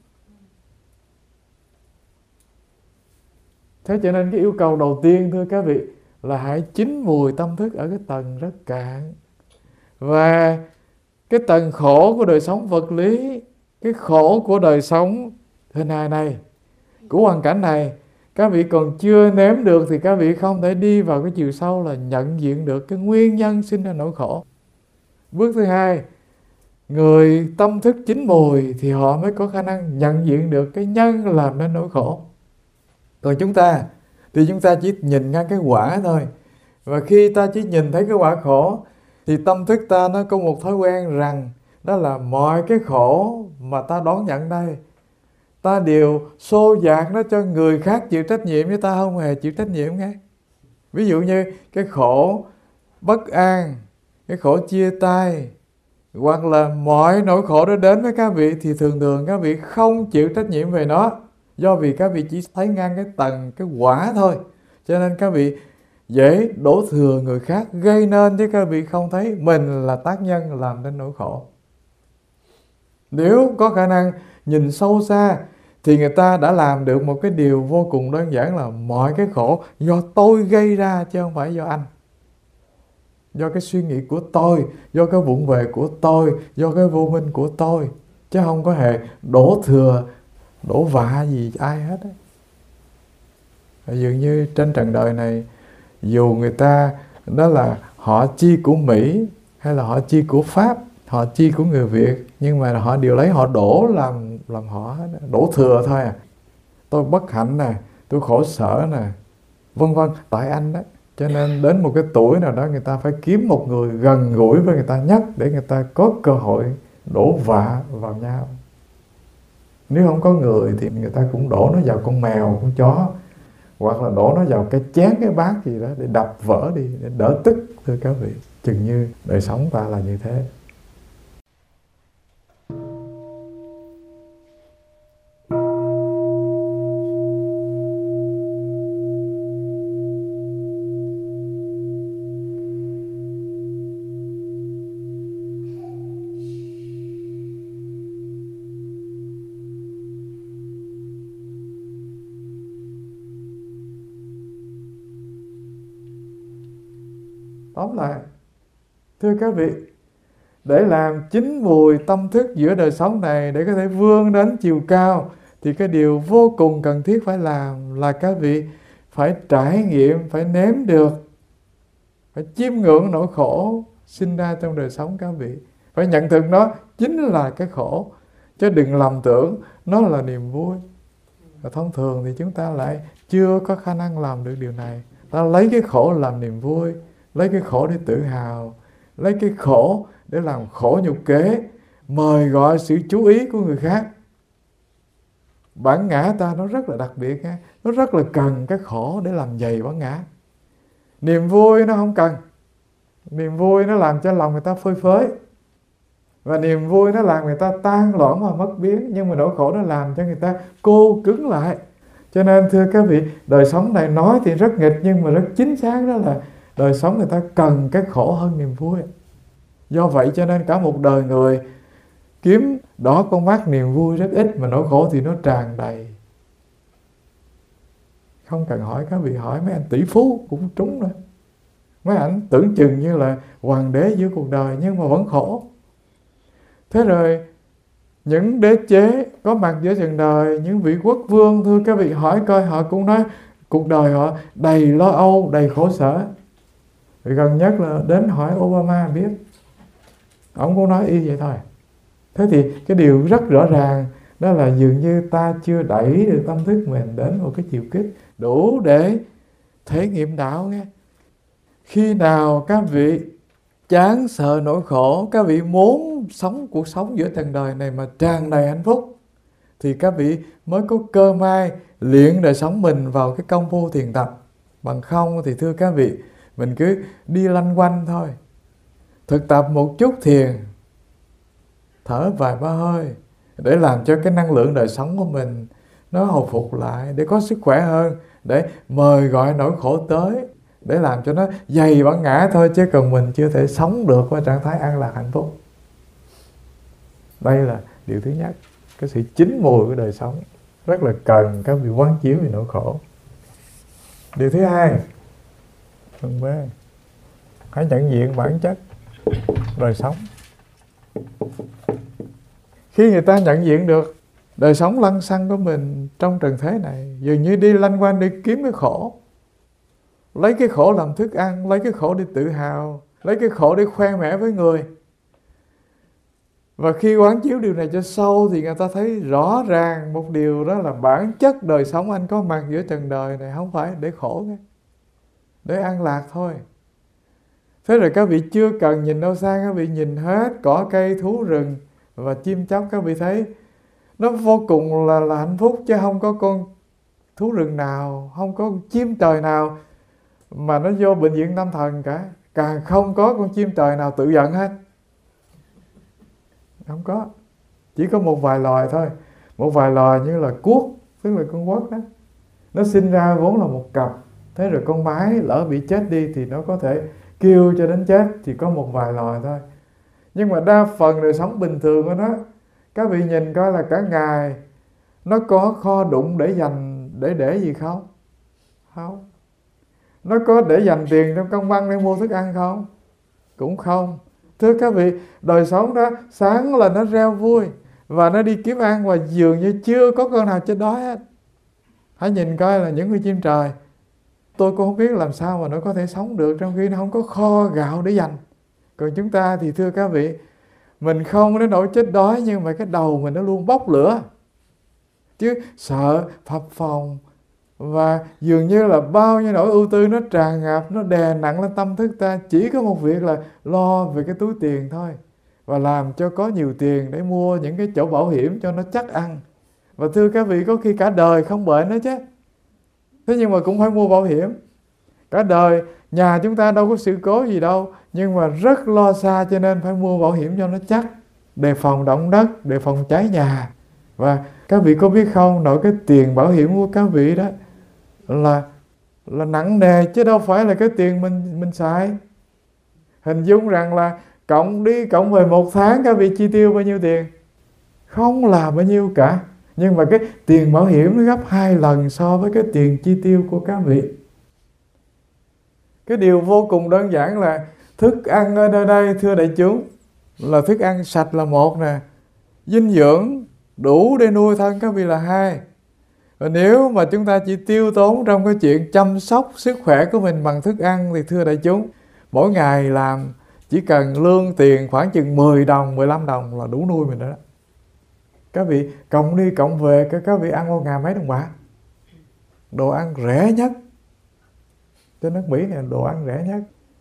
Thế cho nên cái yêu cầu đầu tiên thưa các vị là hãy chín mùi tâm thức ở cái tầng rất cạn. Và cái tầng khổ của đời sống vật lý, cái khổ của đời sống hình hài này, của hoàn cảnh này, các vị còn chưa nếm được thì các vị không thể đi vào cái chiều sâu là nhận diện được cái nguyên nhân sinh ra nỗi khổ. Bước thứ hai, người tâm thức chín mùi thì họ mới có khả năng nhận diện được cái nhân làm nên nỗi khổ. Còn chúng ta thì chúng ta chỉ nhìn ngang cái quả thôi. Và khi ta chỉ nhìn thấy cái quả khổ thì tâm thức ta nó có một thói quen rằng đó là mọi cái khổ mà ta đón nhận đây, ta đều xô dạt nó cho người khác chịu trách nhiệm, chứ ta không hề chịu trách nhiệm nghe. Ví dụ như cái khổ bất an, cái khổ chia tay, hoặc là mọi nỗi khổ đó đến với các vị thì thường thường các vị không chịu trách nhiệm về nó, do vì các vị chỉ thấy ngang cái tầng cái quả thôi. Cho nên các vị dễ đổ thừa người khác gây nên, chứ các vị không thấy mình là tác nhân làm nên nỗi khổ. Nếu có khả năng nhìn sâu xa thì người ta đã làm được một cái điều vô cùng đơn giản là mọi cái khổ do tôi gây ra chứ không phải do anh. Do cái suy nghĩ của tôi, do cái vụng về của tôi, do cái vô minh của tôi, chứ không có hề đổ thừa, đổ vạ gì ai hết ấy. Dường như trên trần đời này, dù người ta đó là họ chi của Mỹ hay là họ chi của Pháp, họ chi của người Việt, nhưng mà họ đều lấy họ đổ làm làm họ đổ thừa thôi à. Tôi bất hạnh nè, tôi khổ sở nè, vân vân, tại anh đó. Cho nên đến một cái tuổi nào đó người ta phải kiếm một người gần gũi với người ta nhất để người ta có cơ hội đổ vạ vào nhau. Nếu không có người thì người ta cũng đổ nó vào con mèo, con chó, hoặc là đổ nó vào cái chén, cái bát gì đó để đập vỡ đi, để đỡ tức. Thưa các vị, chừng như đời sống ta là như thế. Tóm lại, thưa các vị, để làm chín mùi tâm thức giữa đời sống này, để có thể vươn đến chiều cao, thì cái điều vô cùng cần thiết phải làm là các vị phải trải nghiệm, phải nếm được, phải chiêm ngưỡng nỗi khổ sinh ra trong đời sống các vị. Phải nhận thức nó chính là cái khổ, chứ đừng lầm tưởng nó là niềm vui. Và thông thường thì chúng ta lại chưa có khả năng làm được điều này. Ta lấy cái khổ làm niềm vui, lấy cái khổ để tự hào, lấy cái khổ để làm khổ nhục kế, mời gọi sự chú ý của người khác. Bản ngã ta nó rất là đặc biệt, nó rất là cần cái khổ để làm dày bản ngã. Niềm vui nó không cần. Niềm vui nó làm cho lòng người ta phơi phới, và niềm vui nó làm người ta tan loãng và mất biến. Nhưng mà nỗi khổ nó làm cho người ta cô cứng lại. Cho nên thưa các vị, đời sống này nói thì rất nghịch, nhưng mà rất chính xác, đó là đời sống người ta cần cái khổ hơn niềm vui. Do vậy cho nên cả một đời người kiếm đỏ con mắt niềm vui rất ít, mà nỗi khổ thì nó tràn đầy. Không cần hỏi các vị, hỏi mấy anh tỷ phú cũng trúng rồi. Mấy anh tưởng chừng như là hoàng đế giữa cuộc đời, nhưng mà vẫn khổ. Thế rồi những đế chế có mặt giữa trần đời, những vị quốc vương, thưa các vị, hỏi coi, họ cũng nói cuộc đời họ đầy lo âu, đầy khổ sở. Gần nhất là đến hỏi Obama biết, ông cũng nói y vậy thôi. Thế thì cái điều rất rõ ràng đó là dường như ta chưa đẩy được tâm thức mình đến một cái chiều kích đủ để thể nghiệm đạo nghe. Khi nào các vị chán sợ nỗi khổ, các vị muốn sống cuộc sống giữa trần đời này mà tràn đầy hạnh phúc, thì các vị mới có cơ may luyện đời sống mình vào cái công phu thiền tập. Bằng không thì thưa các vị, mình cứ đi lanh quanh thôi. Thực tập một chút thiền, thở vài ba hơi để làm cho cái năng lượng đời sống của mình nó hồi phục lại, để có sức khỏe hơn, để mời gọi nỗi khổ tới, để làm cho nó dày bản ngã thôi. Chứ còn mình chưa thể sống được qua trạng thái an lạc hạnh phúc. Đây là điều thứ nhất, cái sự chín mùi của đời sống rất là cần các vị quán chiếu về nỗi khổ. Điều thứ hai, phần B, hãy nhận diện bản chất đời sống. Khi người ta nhận diện được đời sống lăng xăng của mình trong trần thế này, dường như đi lanh quanh để kiếm cái khổ, lấy cái khổ làm thức ăn, lấy cái khổ để tự hào, lấy cái khổ để khoe mẽ với người. Và khi quán chiếu điều này cho sâu thì người ta thấy rõ ràng một điều, đó là bản chất đời sống anh có mặt giữa trần đời này không phải để khổ nghe, để an lạc thôi. Thế rồi các vị chưa cần nhìn đâu xa, các vị nhìn hết cỏ cây thú rừng và chim chóc, các vị thấy nó vô cùng là, là hạnh phúc. Chứ không có con thú rừng nào, không có chim trời nào mà nó vô bệnh viện tâm thần cả. Càng không có con chim trời nào tự giận hết. Không có. Chỉ có một vài loài thôi. Một vài loài như là cuốc, tức là con quất đó, nó sinh ra vốn là một cặp. Thế rồi con mái lỡ bị chết đi thì nó có thể kêu cho đến chết. Thì có một vài loài thôi. Nhưng mà đa phần đời sống bình thường của nó, các vị nhìn coi là cả ngày nó có kho đụng để dành, để để gì không? Không. Nó có để dành tiền trong công văn để mua thức ăn không? Cũng không. Thưa các vị, đời sống đó sáng là nó reo vui và nó đi kiếm ăn, và dường như chưa có con nào chết đói hết. Hãy nhìn coi là những con chim trời, tôi cũng không biết làm sao mà nó có thể sống được trong khi nó không có kho gạo để dành. Còn chúng ta thì thưa các vị, mình không đến nỗi chết đói, nhưng mà cái đầu mình nó luôn bốc lửa. Chứ sợ, phập phồng, và dường như là bao nhiêu nỗi ưu tư nó tràn ngập, nó đè nặng lên tâm thức ta. Chỉ có một việc là lo về cái túi tiền thôi, và làm cho có nhiều tiền để mua những cái chỗ bảo hiểm cho nó chắc ăn. Và thưa các vị, có khi cả đời không bệnh đó chứ. Thế nhưng mà cũng phải mua bảo hiểm. Cả đời nhà chúng ta đâu có sự cố gì đâu, nhưng mà rất lo xa cho nên phải mua bảo hiểm cho nó chắc, đề phòng động đất, đề phòng cháy nhà. Và các vị có biết không, nội cái tiền bảo hiểm của các vị đó là là nặng nề, chứ đâu phải là cái tiền mình mình xài. Hình dung rằng là cộng đi cộng về một tháng các vị chi tiêu bao nhiêu tiền? Không là bao nhiêu cả. Nhưng mà cái tiền bảo hiểm nó gấp hai lần so với cái tiền chi tiêu của các vị. Cái điều vô cùng đơn giản là thức ăn ở nơi đây, thưa đại chúng, là thức ăn sạch là một nè, dinh dưỡng đủ để nuôi thân các vị là hai. Và nếu mà chúng ta chỉ tiêu tốn trong cái chuyện chăm sóc sức khỏe của mình bằng thức ăn thì thưa đại chúng, mỗi ngày làm chỉ cần lương tiền khoảng chừng mười đồng, mười lăm đồng là đủ nuôi mình đó. Các vị cộng đi cộng về, các vị ăn một ngày mấy đồng bạc? Đồ ăn rẻ nhất trên nước Mỹ này, đồ ăn rẻ nhất.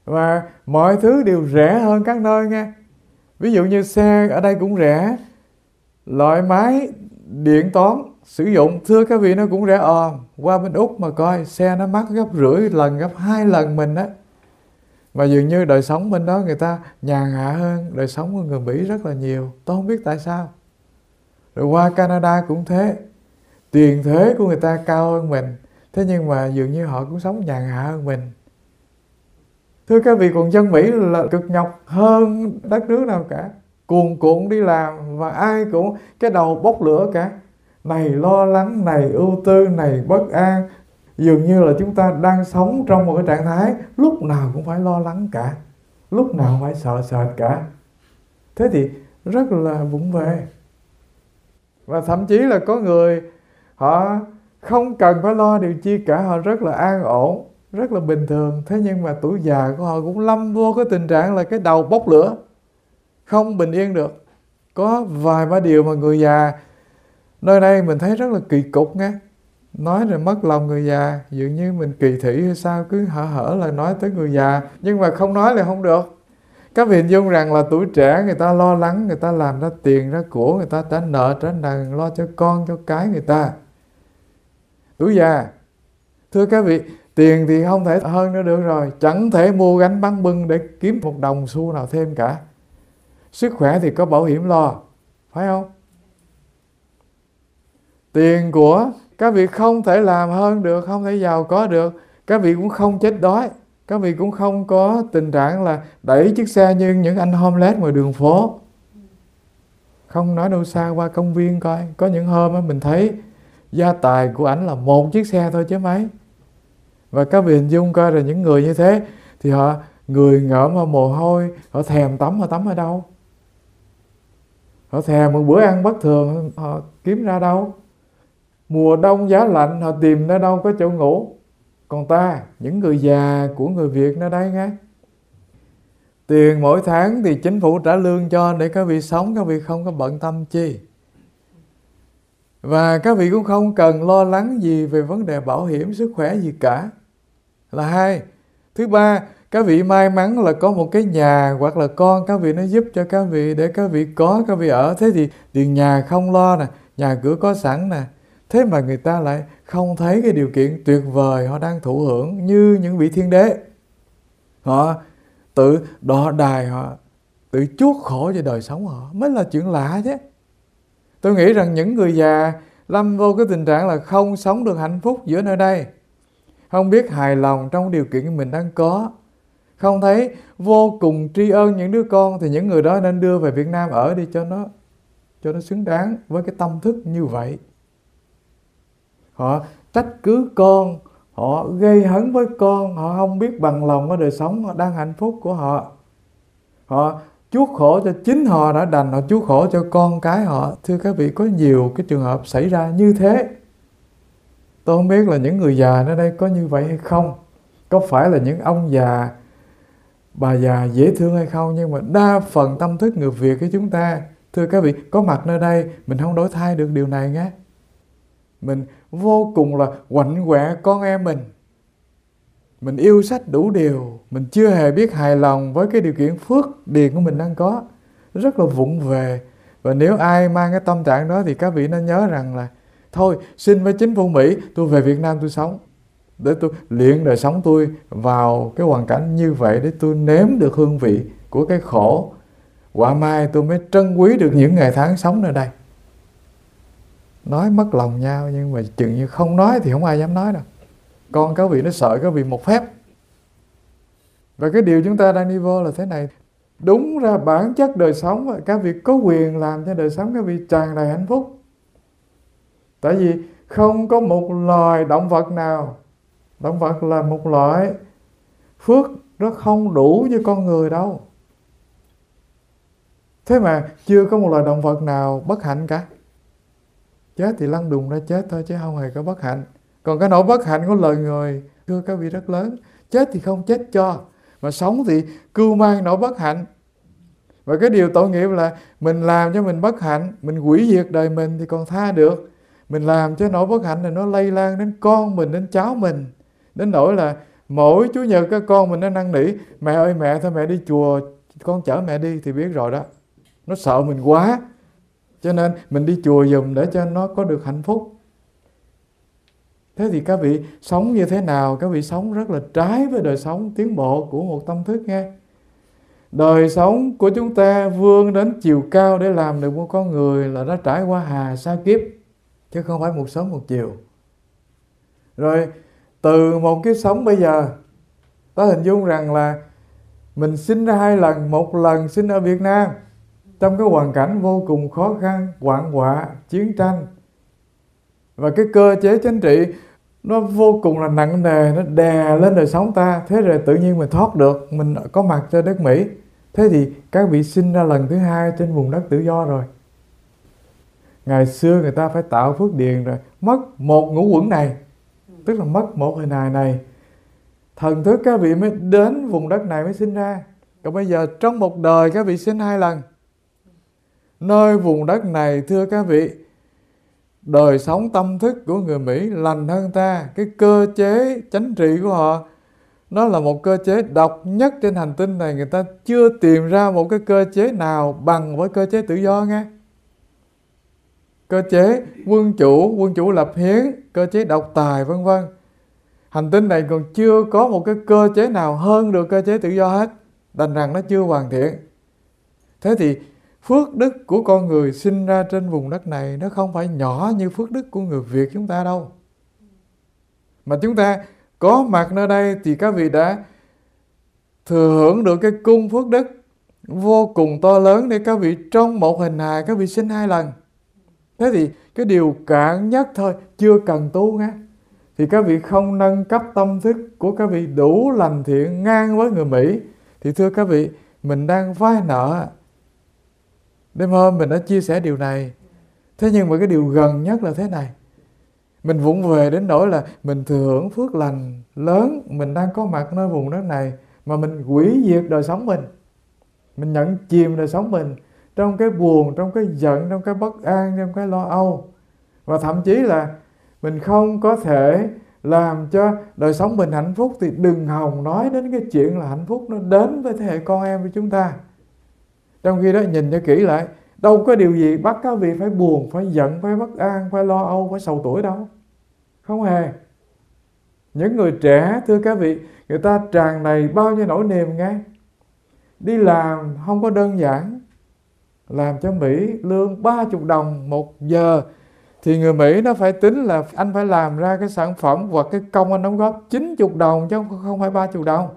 Và mọi thứ đều rẻ hơn các nơi nghe. Ví dụ như xe ở đây cũng rẻ, loại máy điện toán sử dụng, thưa các vị, nó cũng rẻ ò. Qua bên Úc mà coi, xe nó mắc gấp rưỡi lần, gấp hai lần mình á. Mà dường như đời sống bên đó người ta nhàn hạ hơn đời sống của người Mỹ rất là nhiều. Tôi không biết tại sao. Rồi qua Canada cũng thế, tiền thuế của người ta cao hơn mình, thế nhưng mà dường như họ cũng sống nhàn hạ hơn mình. Thưa các vị, còn dân Mỹ là cực nhọc hơn đất nước nào cả, cuồn cuộn đi làm và ai cũng cái đầu bốc lửa cả. Này lo lắng, này ưu tư, này bất an. Dường như là chúng ta đang sống trong một cái trạng thái lúc nào cũng phải lo lắng cả, lúc nào cũng phải sợ sệt cả. Thế thì rất là vụng về. Và thậm chí là có người họ không cần phải lo điều chi cả, họ rất là an ổn, rất là bình thường. Thế nhưng mà tuổi già của họ cũng lâm vô cái tình trạng là cái đầu bốc lửa, không bình yên được. Có vài ba điều mà người già nơi đây mình thấy rất là kỳ cục nghe. Nói rồi mất lòng người già, dường như mình kỳ thị hay sao, cứ hở hở là nói tới người già, nhưng mà không nói là không được. Các vị hình dung rằng là tuổi trẻ người ta lo lắng, người ta làm ra tiền ra của, người ta trả nợ trả nần, lo cho con cho cái người ta. Tuổi già, thưa các vị, tiền thì không thể hơn nữa được rồi, chẳng thể mua gánh bánh bưng để kiếm một đồng xu nào thêm cả. Sức khỏe thì có bảo hiểm lo, phải không? Tiền của các vị không thể làm hơn được, không thể giàu có được. Các vị cũng không chết đói, các vị cũng không có tình trạng là đẩy chiếc xe như những anh homeless ngoài đường phố. Không nói đâu xa, qua công viên coi, có những hôm á mình thấy gia tài của ảnh là một chiếc xe thôi chứ mấy. Và các vị hình dung coi là những người như thế thì họ người ngợm họ mồ hôi, họ thèm tắm, họ tắm ở đâu? Họ thèm một bữa ăn bất thường, họ kiếm ra đâu? Mùa đông giá lạnh họ tìm ra đâu có chỗ ngủ. Còn ta, những người già của người Việt nơi đây nghe, tiền mỗi tháng thì chính phủ trả lương cho để các vị sống, các vị không có bận tâm chi. Và các vị cũng không cần lo lắng gì về vấn đề bảo hiểm sức khỏe gì cả, là hai. Thứ ba, các vị may mắn là có một cái nhà hoặc là con các vị nó giúp cho các vị để các vị có, các vị ở. Thế thì tiền nhà không lo nè, nhà cửa có sẵn nè. Thế mà người ta lại không thấy cái điều kiện tuyệt vời họ đang thụ hưởng như những vị thiên đế. Họ tự đọ đài, họ tự chuốc khổ cho đời sống họ, mới là chuyện lạ chứ. Tôi nghĩ rằng những người già lâm vô cái tình trạng là không sống được hạnh phúc giữa nơi đây, không biết hài lòng trong điều kiện mình đang có, không thấy vô cùng tri ân những đứa con, thì những người đó nên đưa về Việt Nam ở đi cho nó cho nó xứng đáng với cái tâm thức như vậy. Họ trách cứ con, họ gây hấn với con, họ không biết bằng lòng với đời sống họ đang hạnh phúc của họ. Họ chuốc khổ cho chính họ đã đành, họ chuốc khổ cho con cái họ. Thưa các vị, có nhiều cái trường hợp xảy ra như thế. Tôi không biết là những người già ở đây có như vậy hay không, có phải là những ông già, bà già dễ thương hay không, nhưng mà đa phần tâm thức người Việt của chúng ta, thưa các vị, có mặt nơi đây, mình không đổi thay được điều này nhé. Mình vô cùng là quạnh quẹ con em mình. Mình yêu sách đủ điều, mình chưa hề biết hài lòng với cái điều kiện phước điền của mình đang có, rất là vụng về. Và nếu ai mang cái tâm trạng đó thì các vị nên nhớ rằng là thôi, xin với chính phủ Mỹ, tôi về Việt Nam tôi sống, để tôi luyện đời sống tôi vào cái hoàn cảnh như vậy, để tôi nếm được hương vị của cái khổ. Quả mai tôi mới trân quý được những ngày tháng sống nơi đây. Nói mất lòng nhau, nhưng mà chừng như không nói thì không ai dám nói đâu. Con các vị nó sợ các vị một phép. Và cái điều chúng ta đang đi vô là thế này. Đúng ra bản chất đời sống, các vị có quyền làm cho đời sống các vị tràn đầy hạnh phúc. Tại vì không có một loài động vật nào, động vật là một loại phước nó không đủ như con người đâu. Thế mà chưa có một loài động vật nào bất hạnh cả. Chết thì lăn đùng ra chết thôi, chứ không hề có bất hạnh. Còn cái nỗi bất hạnh của lời người, thưa các vị, rất lớn. Chết thì không chết cho, mà sống thì cưu mang nỗi bất hạnh. Và cái điều tội nghiệp là mình làm cho mình bất hạnh, mình hủy diệt đời mình thì còn tha được. Mình làm cho nỗi bất hạnh này nó lây lan đến con mình, đến cháu mình, đến nỗi là Mỗi Chủ nhật các con mình nó năn nỉ, mẹ ơi mẹ, thôi mẹ đi chùa, con chở mẹ đi, thì biết rồi đó, nó sợ mình quá, cho nên mình đi chùa giùm để cho nó có được hạnh phúc. Thế thì các vị sống như thế nào? Các vị sống rất là trái với đời sống tiến bộ của một tâm thức nghe. Đời sống của chúng ta vươn đến chiều cao để làm được một con người là đã trải qua hà sa kiếp, chứ không phải một sớm một chiều. Rồi từ một kiếp sống bây giờ, ta hình dung rằng là mình sinh ra hai lần. Một lần sinh ở Việt Nam trong cái hoàn cảnh vô cùng khó khăn, hoạn họa, chiến tranh, và cái cơ chế chính trị nó vô cùng là nặng nề, nó đè lên đời sống ta. Thế rồi tự nhiên mình thoát được, mình có mặt trên đất Mỹ. Thế thì các vị sinh ra lần thứ hai trên vùng đất tự do rồi. Ngày xưa người ta phải tạo phước điền rồi, mất một ngũ uẩn này, tức là mất một hình hài này, thần thức các vị mới đến vùng đất này mới sinh ra. Còn bây giờ trong một đời các vị sinh hai lần. Nơi vùng đất này, thưa các vị, đời sống tâm thức của người Mỹ lành hơn ta. Cái cơ chế chính trị của họ, nó là một cơ chế độc nhất trên hành tinh này. Người ta chưa tìm ra một cái cơ chế nào bằng với cơ chế tự do nghe. Cơ chế quân chủ, quân chủ lập hiến, cơ chế độc tài vân vân. Hành tinh này còn chưa có một cái cơ chế nào hơn được cơ chế tự do hết. Đành rằng nó chưa hoàn thiện. Thế thì phước đức của con người sinh ra trên vùng đất này nó không phải nhỏ như phước đức của người Việt chúng ta đâu. Mà chúng ta có mặt nơi đây thì các vị đã thừa hưởng được cái cung phước đức vô cùng to lớn để các vị trong một hình hài các vị sinh hai lần. Thế thì cái điều cạn nhất thôi, chưa cần tu nghe, thì các vị không nâng cấp tâm thức của các vị đủ lành thiện ngang với người Mỹ, thì thưa các vị, mình đang vay nợ. Đêm hôm mình đã chia sẻ điều này. Thế nhưng mà cái điều gần nhất là thế này. Mình vụng về đến nỗi là mình thừa hưởng phước lành lớn, mình đang có mặt nơi vùng đất này, mà mình hủy diệt đời sống mình. Mình nhận chìm đời sống mình trong cái buồn, trong cái giận, trong cái bất an, trong cái lo âu. Và thậm chí là mình không có thể làm cho đời sống mình hạnh phúc, thì đừng hòng nói đến cái chuyện là hạnh phúc nó đến với thế hệ con em của chúng ta. Trong khi đó nhìn cho kỹ lại, đâu có điều gì bắt các vị phải buồn, phải giận, phải bất an, phải lo âu, phải sầu tuổi đâu. Không hề. Những người trẻ, thưa các vị, người ta tràn đầy bao nhiêu nỗi niềm nghe. Đi làm không có đơn giản. Làm cho Mỹ lương ba mươi đồng một giờ, thì người Mỹ nó phải tính là anh phải làm ra cái sản phẩm hoặc cái công anh đóng góp chín mươi đồng chứ không phải ba mươi đồng.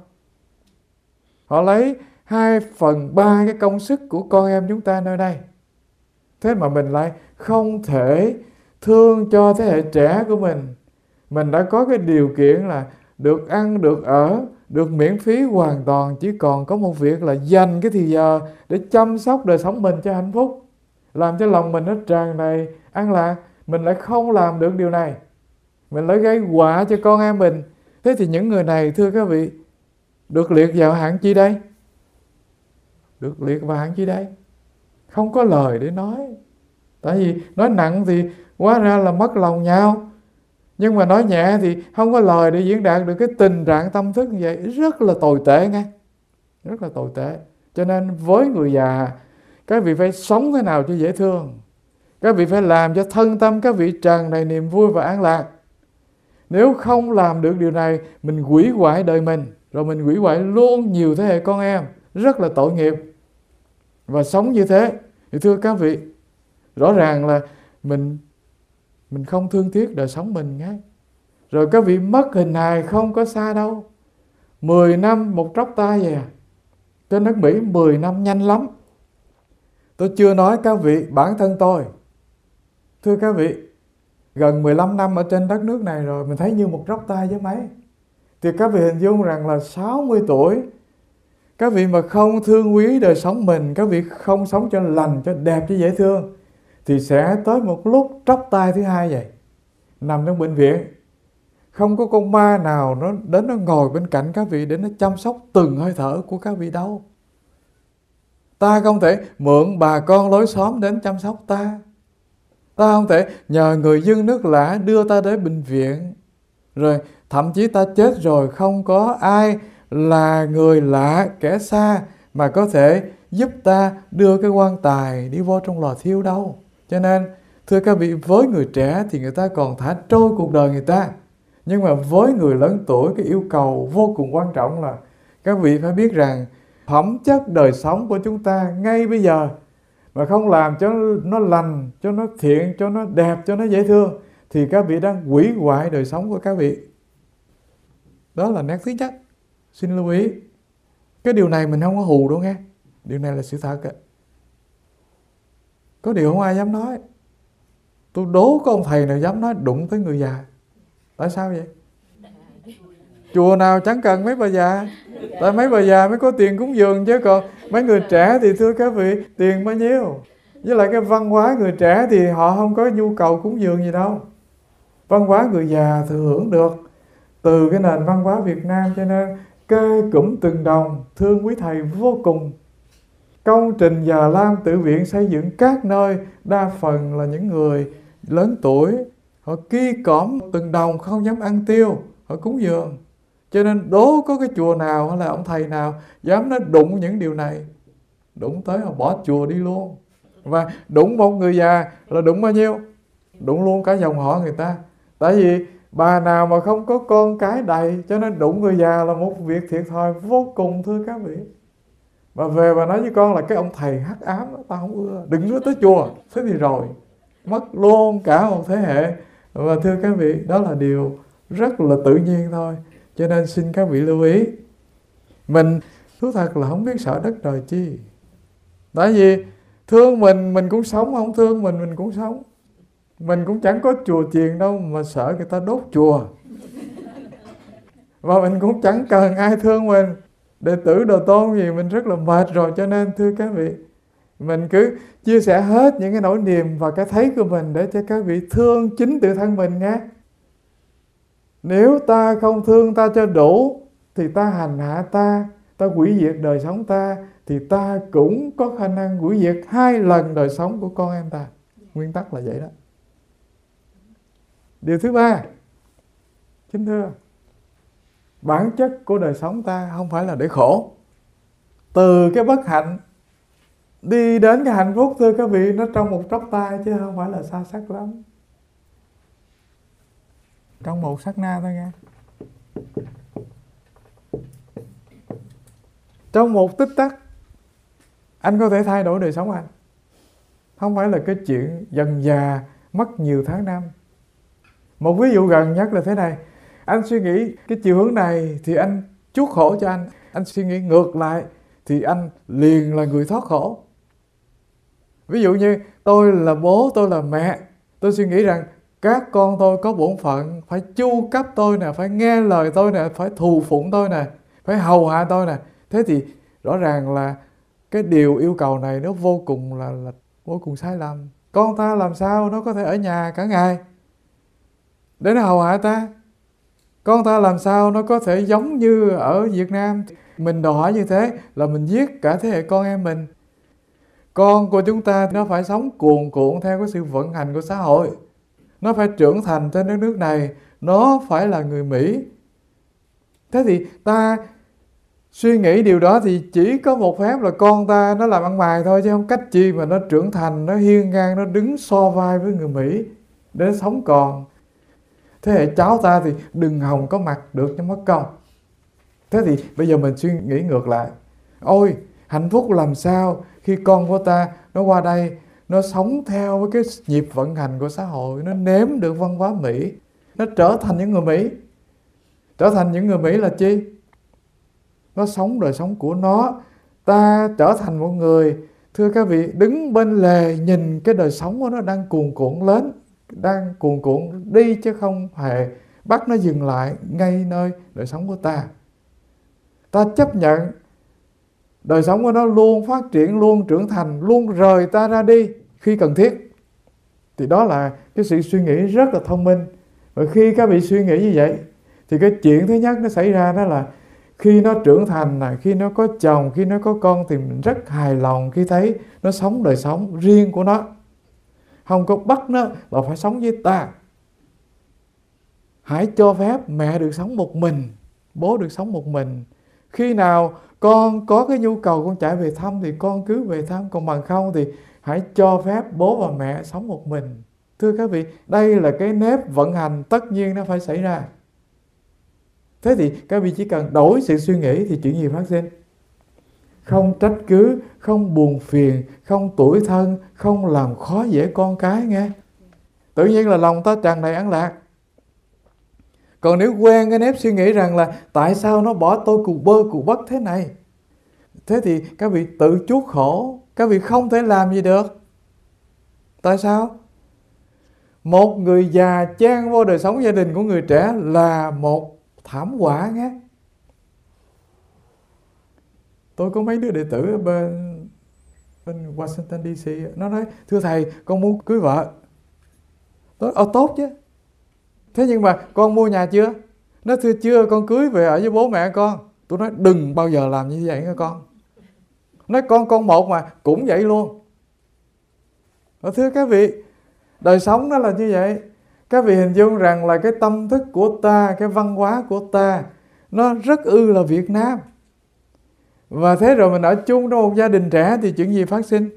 Họ lấy hai phần ba cái công sức của con em chúng ta nơi đây. Thế mà mình lại không thể thương cho thế hệ trẻ của mình. Mình đã có cái điều kiện là được ăn, được ở, được miễn phí hoàn toàn. Chỉ còn có một việc là dành cái thì giờ để chăm sóc đời sống mình cho hạnh phúc, làm cho lòng mình nó tràn đầy an lạc. Mình lại không làm được điều này, mình lại gây họa cho con em mình. Thế thì những người này, thưa các vị, được liệt vào hạng chi đây? Được liệt vào hạng chi đây? Không có lời để nói. Tại vì nói nặng thì hóa ra là mất lòng nhau, nhưng mà nói nhẹ thì không có lời để diễn đạt được cái tình trạng tâm thức như vậy. Rất là tồi tệ nghe. Rất là tồi tệ. Cho nên với người già, các vị phải sống thế nào cho dễ thương. Các vị phải làm cho thân tâm các vị tràn đầy niềm vui và an lạc. Nếu không làm được điều này, mình hủy hoại đời mình, rồi mình hủy hoại luôn nhiều thế hệ con em. Rất là tội nghiệp. Và sống như thế thì thưa các vị, rõ ràng là mình mình không thương tiếc đời sống mình nhé. Rồi các vị mất hình hài không có xa đâu. Mười năm một tróc tay vậy à. Trên nước Mỹ mười năm nhanh lắm. Tôi chưa nói các vị, bản thân tôi, thưa các vị, gần mười lăm năm ở trên đất nước này rồi, mình thấy như một tróc tay chứ mấy. Thì các vị hình dung rằng là sáu mươi tuổi, các vị mà không thương quý đời sống mình, các vị không sống cho lành, cho đẹp, cho dễ thương, thì sẽ tới một lúc tróc tay thứ hai vậy. Nằm trong bệnh viện, không có con ma nào nó đến nó ngồi bên cạnh các vị để nó chăm sóc từng hơi thở của các vị đâu. Ta không thể mượn bà con lối xóm đến chăm sóc ta. Ta không thể nhờ người dân nước lã đưa ta đến bệnh viện, rồi Thậm chí ta chết rồi không có ai là người lạ, kẻ xa mà có thể giúp ta đưa cái quan tài đi vô trong lò thiêu đâu. Cho nên thưa các vị, với người trẻ thì người ta còn thả trôi cuộc đời người ta. Nhưng mà với người lớn tuổi, cái yêu cầu vô cùng quan trọng là các vị phải biết rằng phẩm chất đời sống của chúng ta ngay bây giờ mà không làm cho nó lành, cho nó thiện, cho nó đẹp, cho nó dễ thương, thì các vị đang hủy hoại đời sống của các vị. Đó là nét thứ nhất. Xin lưu ý. Cái điều này mình không có hù đâu nghe. Điều này là sự thật á. Có điều không ai dám nói. Tôi đố có ông thầy nào dám nói đụng tới người già. Tại sao vậy? Chùa nào chẳng cần mấy bà già. Tại mấy bà già mới có tiền cúng dường, chứ còn mấy người trẻ thì thưa các vị, tiền bao nhiêu. Với lại cái văn hóa người trẻ thì họ không có nhu cầu cúng dường gì đâu. Văn hóa người già thừa hưởng được từ cái nền văn hóa Việt Nam, cho nên kê cụm từng đồng, thương quý thầy vô cùng. Công trình Già Lam Tự Viện xây dựng các nơi, đa phần là những người lớn tuổi, họ ki cõm từng đồng, không dám ăn tiêu, họ cúng dường. Cho nên đố có cái chùa nào hay là ông thầy nào dám nói đụng những điều này. Đụng tới họ bỏ chùa đi luôn. Và đụng một người già là đụng bao nhiêu? Đụng luôn cả dòng họ người ta. Tại vì bà nào mà không có con cái đầy, cho nên đụng người già là một việc thiệt thòi vô cùng, thưa các vị. Bà về bà nói với con là cái ông thầy hắc ám đó, tao không ưa, đừng có tới chùa. Thế thì rồi, mất luôn cả một thế hệ. Và thưa các vị, đó là điều rất là tự nhiên thôi. Cho nên xin các vị lưu ý. Mình thú thật là không biết sợ đất trời chi. Tại vì thương mình, mình cũng sống, không thương mình, mình cũng sống. Mình cũng chẳng có chùa chiền đâu mà sợ người ta đốt chùa. Và mình cũng chẳng cần ai thương mình. Đệ tử đồ tôn gì mình rất là mệt rồi. Cho nên thưa các vị, mình cứ chia sẻ hết những cái nỗi niềm và cái thấy của mình để cho các vị thương chính tự thân mình nhé. Nếu ta không thương ta cho đủ thì ta hành hạ ta, ta hủy diệt đời sống ta, thì ta cũng có khả năng hủy diệt hai lần đời sống của con em ta. Nguyên tắc là vậy đó. Điều thứ ba, kính thưa, bản chất của đời sống ta không phải là để khổ. Từ cái bất hạnh đi đến cái hạnh phúc, thưa các vị, nó trong một chốc tay chứ không phải là xa sắc lắm. Trong một sát na thôi nghe. Trong một tích tắc anh có thể thay đổi đời sống anh. Không phải là cái chuyện dần dà mất nhiều tháng năm. Một ví dụ gần nhất là thế này. Anh suy nghĩ cái chiều hướng này thì anh chuốc khổ cho anh. Anh suy nghĩ ngược lại thì anh liền là người thoát khổ. Ví dụ như tôi là bố, tôi là mẹ, tôi suy nghĩ rằng các con tôi có bổn phận phải chu cấp tôi nè, phải nghe lời tôi nè, phải thù phụng tôi nè, phải hầu hạ tôi nè. Thế thì rõ ràng là cái điều yêu cầu này nó vô cùng là, là vô cùng sai lầm. Con ta làm sao nó có thể ở nhà cả ngày để nó hầu hạ ta? Con ta làm sao nó có thể giống như ở Việt Nam? Mình đòi hỏi như thế là mình giết cả thế hệ con em mình. Con của chúng ta nó phải sống cuồn cuộn theo cái sự vận hành của xã hội. Nó phải trưởng thành trên đất nước này. Nó phải là người Mỹ. Thế thì ta suy nghĩ điều đó thì chỉ có một phép là con ta nó làm ăn mày thôi, chứ không cách chi mà nó trưởng thành, nó hiên ngang, nó đứng so vai với người Mỹ để nó sống còn. Thế hệ cháu ta thì đừng hòng có mặt được cho mất công. Thế thì bây giờ mình suy nghĩ ngược lại. Ôi, hạnh phúc làm sao khi con của ta nó qua đây, nó sống theo với cái nhịp vận hành của xã hội, nó nếm được văn hóa Mỹ, nó trở thành những người Mỹ. Trở thành những người Mỹ là chi? Nó sống đời sống của nó. Ta trở thành một người, thưa các vị, đứng bên lề nhìn cái đời sống của nó đang cuồn cuộn lớn, đang cuồn cuộn đi, chứ không hề bắt nó dừng lại ngay nơi đời sống của ta. Ta chấp nhận đời sống của nó luôn phát triển, luôn trưởng thành, luôn rời ta ra đi khi cần thiết. Thì đó là cái sự suy nghĩ rất là thông minh. Và khi các vị suy nghĩ như vậy thì cái chuyện thứ nhất nó xảy ra đó là khi nó trưởng thành, là khi nó có chồng, khi nó có con thì mình rất hài lòng khi thấy nó sống đời sống riêng của nó. Không có bắt nó là phải sống với ta. hãy cho phép mẹ được sống một mình, bố được sống một mình. Khi nào con có cái nhu cầu con chạy về thăm thì con cứ về thăm, còn bằng không thì hãy cho phép bố và mẹ sống một mình. Thưa các vị, đây là cái nếp vận hành tất nhiên nó phải xảy ra. Thế thì các vị chỉ cần đổi sự suy nghĩ thì chuyện gì phát sinh? Không trách cứ, không buồn phiền, không tủi thân, không làm khó dễ con cái nghe. Tự nhiên là lòng ta tràn đầy an lạc. Còn nếu quen cái nếp suy nghĩ rằng là tại sao nó bỏ tôi cù bơ cù bất thế này, thế thì các vị tự chuốc khổ, các vị không thể làm gì được. Tại sao? Một người già chen vô đời sống gia đình của người trẻ là một thảm họa nghe. Tôi có mấy đứa đệ tử ở bên, bên Washington đê xê, nó nói thưa thầy con muốn cưới vợ. Tôi nói, tốt chứ. Thế nhưng mà con mua nhà chưa? Nó thưa chưa, con cưới về ở với bố mẹ con. Tôi nói đừng bao giờ làm như vậy nha con. Nói con con một mà cũng vậy luôn. Và thưa các vị, đời sống nó là như vậy. Các vị hình dung rằng là cái tâm thức của ta, cái văn hóa của ta, nó rất ư là Việt Nam. Và thế rồi mình ở chung trong một gia đình trẻ thì chuyện gì phát sinh?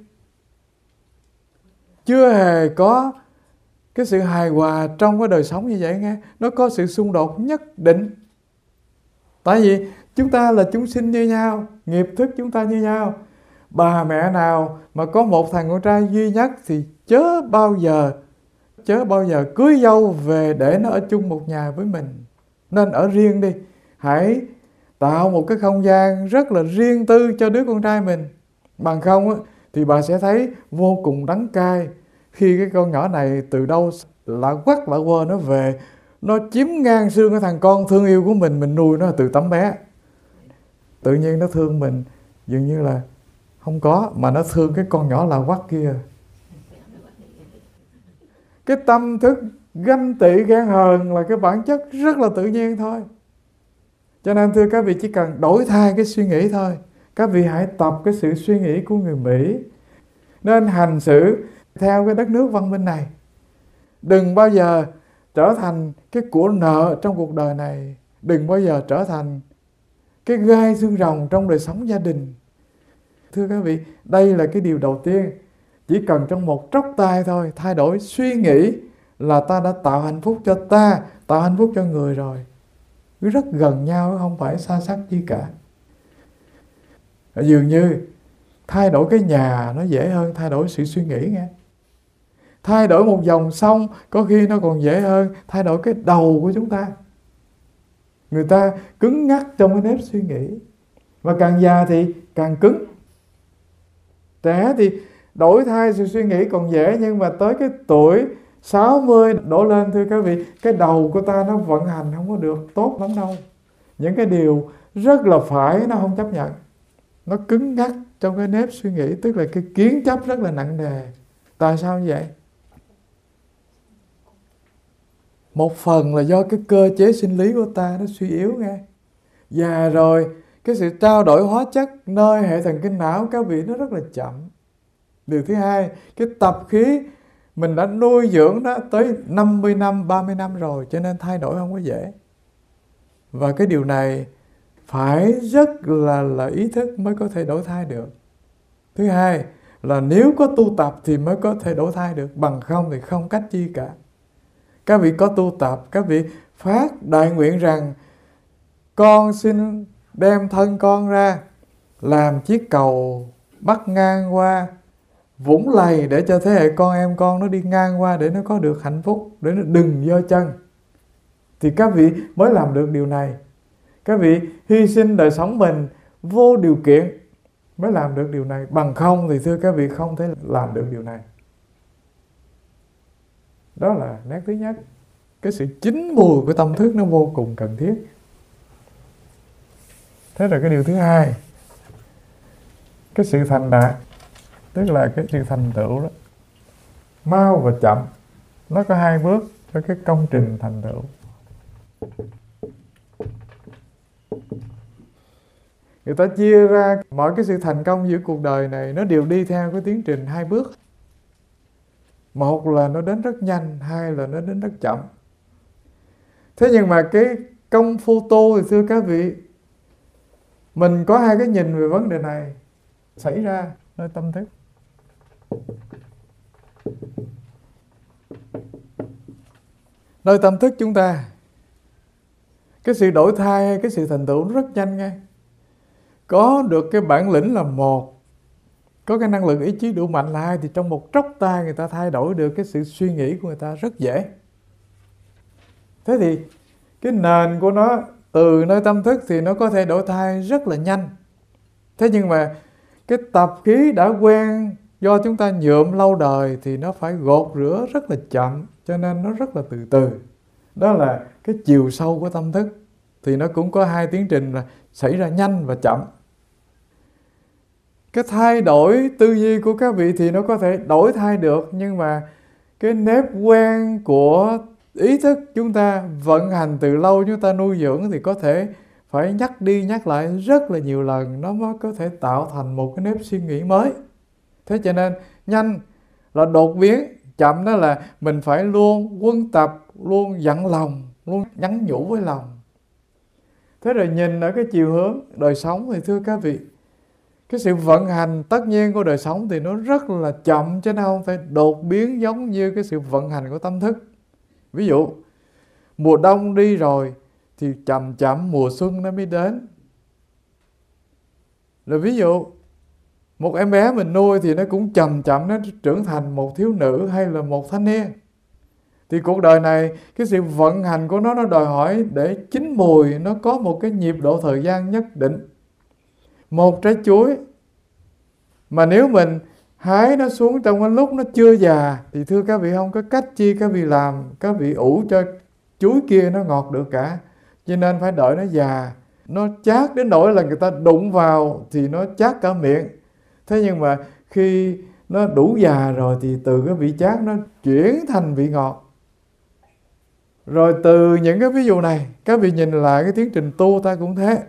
Chưa hề có cái sự hài hòa trong cái đời sống như vậy nghe. Nó có sự xung đột nhất định. Tại vì chúng ta là chúng sinh như nhau, nghiệp thức chúng ta như nhau. Bà mẹ nào mà có một thằng con trai duy nhất thì chớ bao giờ chớ bao giờ cưới dâu về để nó ở chung một nhà với mình. Nên ở riêng đi. Hãy tạo một cái không gian rất là riêng tư cho đứa con trai mình. Bằng không á, thì bà sẽ thấy vô cùng đắng cay khi cái con nhỏ này từ đâu lạ quắc lạ quơ nó về, nó chiếm ngang xương cái thằng con thương yêu của mình, mình nuôi nó từ tấm bé. Tự nhiên nó thương mình dường như là không có, mà nó thương cái con nhỏ lạ quắc kia. Cái tâm thức ganh tị ghen hờn là cái bản chất rất là tự nhiên thôi. Cho nên thưa các vị, chỉ cần đổi thay cái suy nghĩ thôi. Các vị hãy tập cái sự suy nghĩ của người Mỹ, nên hành xử theo cái đất nước văn minh này. Đừng bao giờ trở thành cái của nợ trong cuộc đời này. Đừng bao giờ trở thành cái gai xương rồng trong đời sống gia đình. Thưa các vị, đây là cái điều đầu tiên. Chỉ cần trong một tróc tay thôi, thay đổi suy nghĩ là ta đã tạo hạnh phúc cho ta, tạo hạnh phúc cho người rồi. Rất gần nhau, không phải xa xắc gì cả. Dường như thay đổi cái nhà nó dễ hơn thay đổi sự suy nghĩ nghe. Thay đổi một dòng sông có khi nó còn dễ hơn thay đổi cái đầu của chúng ta. Người ta cứng ngắc trong cái nếp suy nghĩ, và càng già thì càng cứng. Trẻ thì đổi thay sự suy nghĩ còn dễ, nhưng mà tới cái tuổi sáu mươi đổ lên, thưa các vị, cái đầu của ta nó vận hành không có được tốt lắm đâu. Những cái điều rất là phải nó không chấp nhận. Nó cứng ngắc trong cái nếp suy nghĩ, tức là cái kiến chấp rất là nặng nề. Tại sao như vậy? Một phần là do cái cơ chế sinh lý của ta nó suy yếu nghe. Già rồi, cái sự trao đổi hóa chất nơi hệ thần kinh não các vị nó rất là chậm. Điều thứ hai, cái tập khí mình đã nuôi dưỡng nó tới năm mươi năm, ba mươi năm rồi, cho nên thay đổi không có dễ. Và cái điều này phải rất là, là ý thức mới có thể đổi thay được. Thứ hai là nếu có tu tập thì mới có thể đổi thay được, bằng không thì không cách chi cả. Các vị có tu tập, các vị phát đại nguyện rằng con xin đem thân con ra làm chiếc cầu bắc ngang qua Vũng Lầy để cho thế hệ con em con nó đi ngang qua để nó có được hạnh phúc, để nó đừng giơ chân. Thì các vị mới làm được điều này. Các vị hy sinh đời sống mình vô điều kiện mới làm được điều này. Bằng không thì thưa các vị không thể làm được điều này. Đó là nét thứ nhất. Cái sự chín mùi của tâm thức nó vô cùng cần thiết. Thế là cái điều thứ hai, cái sự thành đạt, tức là cái sự thành tựu đó, mau và chậm. Nó có hai bước cho cái công trình thành tựu. Người ta chia ra mọi cái sự thành công giữa cuộc đời này nó đều đi theo cái tiến trình hai bước. Một là nó đến rất nhanh, hai là nó đến rất chậm. Thế nhưng mà cái công phu tu thì thưa các vị, mình có hai cái nhìn về vấn đề này xảy ra nơi tâm thức. Nơi tâm thức chúng ta, cái sự đổi thay hay cái sự thành tựu nó rất nhanh ngay. Có được cái bản lĩnh là một, có cái năng lực ý chí đủ mạnh là hai, thì trong một tróc tay người ta thay đổi được cái sự suy nghĩ của người ta rất dễ. Thế thì cái nền của nó từ nơi tâm thức thì nó có thể đổi thay rất là nhanh. Thế nhưng mà cái tập khí đã quen do chúng ta nhuộm lâu đời thì nó phải gột rửa rất là chậm, cho nên nó rất là từ từ. Đó là cái chiều sâu của tâm thức. Thì nó cũng có hai tiến trình là xảy ra nhanh và chậm. Cái thay đổi tư duy của các vị thì nó có thể đổi thay được, nhưng mà cái nếp quen của ý thức chúng ta vận hành từ lâu, chúng ta nuôi dưỡng thì có thể phải nhắc đi nhắc lại rất là nhiều lần nó mới có thể tạo thành một cái nếp suy nghĩ mới. Thế cho nên nhanh là đột biến, chậm đó là mình phải luôn quân tập, luôn dặn lòng, luôn nhắn nhủ với lòng. Thế rồi nhìn ở cái chiều hướng đời sống thì thưa các vị, cái sự vận hành tất nhiên của đời sống thì nó rất là chậm, chứ nó không phải đột biến giống như cái sự vận hành của tâm thức. Ví dụ mùa đông đi rồi thì chậm chậm mùa xuân nó mới đến. Rồi ví dụ một em bé mình nuôi thì nó cũng chậm chậm nó trưởng thành một thiếu nữ hay là một thanh niên. Thì cuộc đời này cái sự vận hành của nó nó đòi hỏi để chín mùi nó có một cái nhịp độ thời gian nhất định. Một trái chuối mà nếu mình hái nó xuống trong cái lúc nó chưa già thì thưa các vị không có cách chi các vị làm các vị ủ cho chuối kia nó ngọt được cả. Cho nên phải đợi nó già, nó chát đến nỗi là người ta đụng vào thì nó chát cả miệng. Thế nhưng mà khi nó đủ già rồi thì từ cái vị chát nó chuyển thành vị ngọt. Rồi từ những cái ví dụ này các vị nhìn lại cái tiến trình tu ta cũng thế.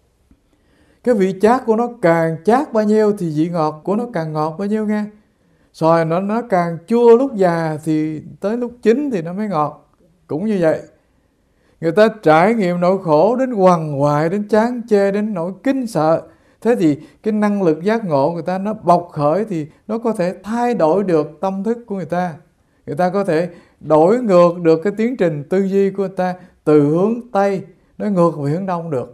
Cái vị chát của nó càng chát bao nhiêu thì vị ngọt của nó càng ngọt bao nhiêu nghe. Xoài nó, nó càng chua lúc già thì tới lúc chín thì nó mới ngọt. Cũng như vậy. Người ta trải nghiệm nỗi khổ đến quằn quại, đến chán chê, đến nỗi kinh sợ. Thế thì cái năng lực giác ngộ người ta nó bộc khởi thì nó có thể thay đổi được tâm thức của người ta. Người ta có thể đổi ngược được cái tiến trình tư duy của người ta từ hướng Tây nó ngược về hướng Đông được.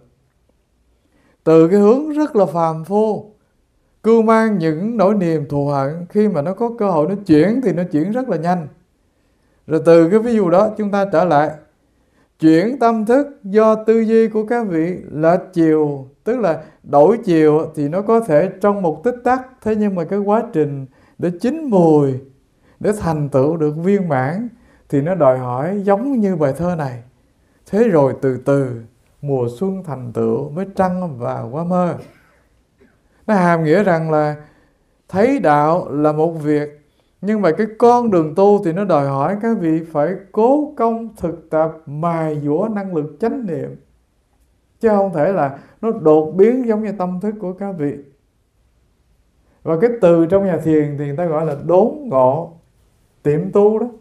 Từ cái hướng rất là phàm phu, cưu mang những nỗi niềm thù hận, khi mà nó có cơ hội nó chuyển thì nó chuyển rất là nhanh. Rồi từ cái ví dụ đó chúng ta trở lại chuyển tâm thức do tư duy của các vị lệch chiều, tức là đổi chiều thì nó có thể trong một tích tắc. Thế nhưng mà cái quá trình để chín mùi, để thành tựu được viên mãn thì nó đòi hỏi giống như bài thơ này. Thế rồi từ từ mùa xuân thành tựu với trăng và hoa mơ. Nó hàm nghĩa rằng là thấy đạo là một việc, nhưng mà cái con đường tu thì nó đòi hỏi các vị phải cố công thực tập mài dũa năng lực chánh niệm. Chứ không thể là nó đột biến giống như tâm thức của các vị. Và cái từ trong nhà thiền thì người ta gọi là đốn ngộ, tiệm tu đó.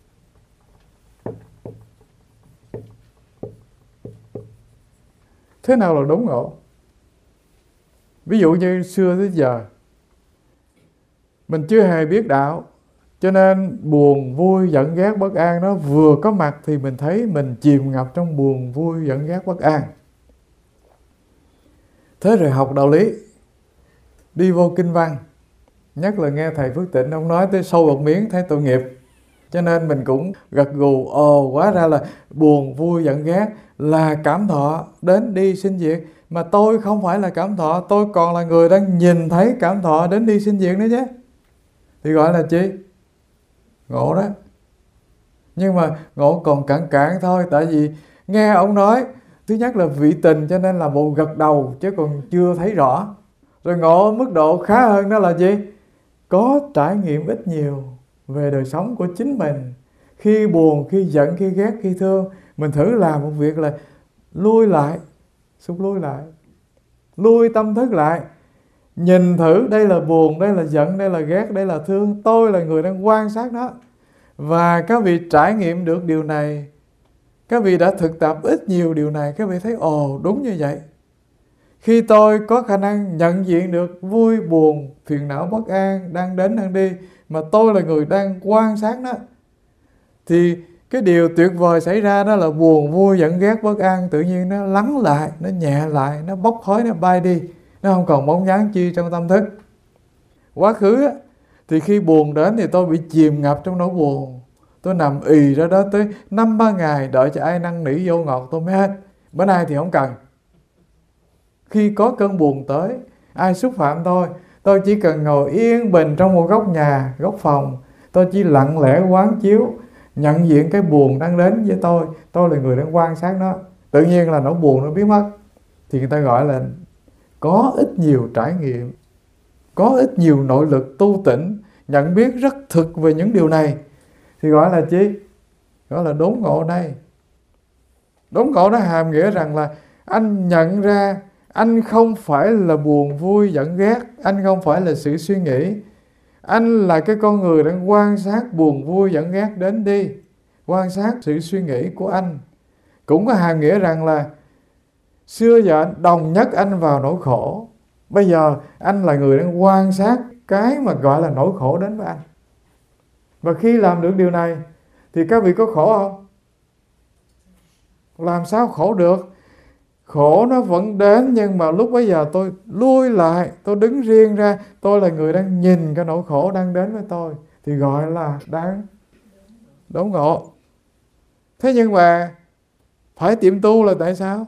Thế nào là đốn ngộ? Ví dụ như xưa tới giờ mình chưa hề biết đạo, cho nên buồn, vui, giận, ghét, bất an nó vừa có mặt thì mình thấy mình chìm ngập trong buồn, vui, giận, ghét, bất an. Thế rồi học đạo lý, đi vô kinh văn, nhất là nghe thầy Phước Tịnh ông nói tới sâu một miếng thấy tội nghiệp, cho nên mình cũng gật gù, ồ hóa ra là buồn, vui, giận, ghét là cảm thọ đến đi sinh diệt. Mà tôi không phải là cảm thọ, tôi còn là người đang nhìn thấy cảm thọ đến đi sinh diệt nữa chứ. Thì gọi là chi? Ngộ đó. Nhưng mà ngộ còn cạn cạn thôi. Tại vì nghe ông nói, thứ nhất là vị tình cho nên là bộ gật đầu chứ còn chưa thấy rõ. Rồi ngộ mức độ khá hơn đó là gì? Có trải nghiệm ít nhiều về đời sống của chính mình. Khi buồn, khi giận, khi ghét, khi thương, mình thử làm một việc là lui lại, xúc lui lại, lui tâm thức lại, nhìn thử đây là buồn, đây là giận, đây là ghét, đây là thương. Tôi là người đang quan sát nó. Và các vị trải nghiệm được điều này Các vị đã thực tập ít nhiều điều này, các vị thấy ồ đúng như vậy. Khi tôi có khả năng nhận diện được vui, buồn, phiền não, bất an đang đến đang đi, mà tôi là người đang quan sát nó, thì cái điều tuyệt vời xảy ra đó là buồn, vui, giận, ghét, bất an tự nhiên nó lắng lại, nó nhẹ lại, nó bốc khói, nó bay đi. Nó không còn bóng dáng chi trong tâm thức. Quá khứ á, thì khi buồn đến thì tôi bị chìm ngập trong nỗi buồn. Tôi nằm ì ra đó tới năm ba ngày đợi cho ai năn nỉ vô ngọt tôi mới hết. Bữa nay thì không cần. Khi có cơn buồn tới, ai xúc phạm tôi, tôi chỉ cần ngồi yên bình trong một góc nhà, góc phòng. Tôi chỉ lặng lẽ quán chiếu, nhận diện cái buồn đang đến với tôi. Tôi là người đang quan sát nó. Tự nhiên là nỗi buồn nó biến mất. Thì người ta gọi là có ít nhiều trải nghiệm, có ít nhiều nội lực tu tỉnh, nhận biết rất thực về những điều này. Thì gọi là chi? Gọi là đốn ngộ đây. Đốn ngộ nó hàm nghĩa rằng là anh nhận ra anh không phải là buồn, vui, giận, ghét. Anh không phải là sự suy nghĩ. Anh là cái con người đang quan sát buồn, vui, giận, ghét đến đi. Quan sát sự suy nghĩ của anh. Cũng có hàm nghĩa rằng là xưa giờ anh đồng nhất anh vào nỗi khổ. Bây giờ anh là người đang quan sát cái mà gọi là nỗi khổ đến với anh. Và khi làm được điều này thì các vị có khổ không? Làm sao khổ được? Khổ nó vẫn đến, nhưng mà lúc bấy giờ tôi lui lại, tôi đứng riêng ra, tôi là người đang nhìn cái nỗi khổ đang đến với tôi, thì gọi là đang đốn ngộ. Thế nhưng mà phải tiệm tu là tại sao?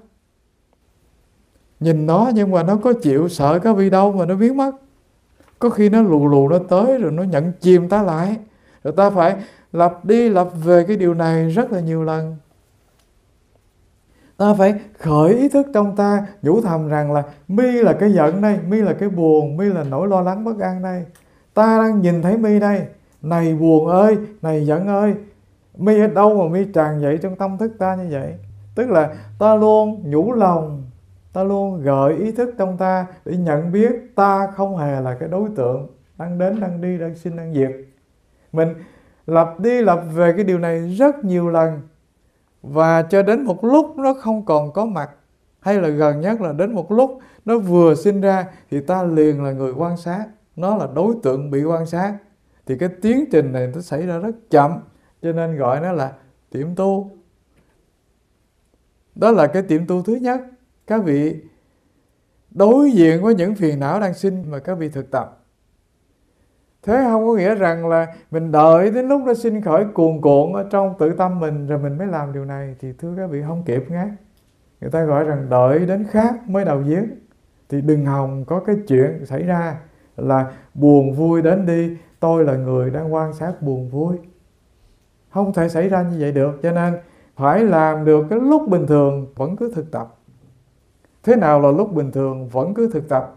Nhìn nó nhưng mà nó có chịu sợ các vị đâu mà nó biến mất. Có khi nó lù lù nó tới rồi nó nhận chìm ta lại. Rồi ta phải lặp đi lặp về cái điều này rất là nhiều lần. Ta phải khởi ý thức trong ta, nhủ thầm rằng là mi là cái giận đây, mi là cái buồn, mi là nỗi lo lắng bất an đây. Ta đang nhìn thấy mi đây. Này buồn ơi, này giận ơi, mi ở đâu mà mi tràn dậy trong tâm thức ta như vậy? Tức là ta luôn nhủ lòng, ta luôn gợi ý thức trong ta để nhận biết ta không hề là cái đối tượng đang đến, đang đi, đang sinh, đang diệt. Mình lặp đi lặp về cái điều này rất nhiều lần, và cho đến một lúc nó không còn có mặt, hay là gần nhất là đến một lúc nó vừa sinh ra thì ta liền là người quan sát, nó là đối tượng bị quan sát. Thì cái tiến trình này nó xảy ra rất chậm, cho nên gọi nó là tiệm tu. Đó là cái tiệm tu thứ nhất. Các vị đối diện với những phiền não đang sinh mà các vị thực tập. Thế không có nghĩa rằng là mình đợi đến lúc nó sinh khởi cuồn cuộn ở trong tự tâm mình rồi mình mới làm điều này. Thì thưa các vị không kịp ngát. Người ta gọi rằng đợi đến khác mới đầu giếng. Thì đừng hòng có cái chuyện xảy ra là buồn vui đến đi, tôi là người đang quan sát buồn vui. Không thể xảy ra như vậy được. Cho nên phải làm được cái lúc bình thường vẫn cứ thực tập. Thế nào là lúc bình thường vẫn cứ thực tập?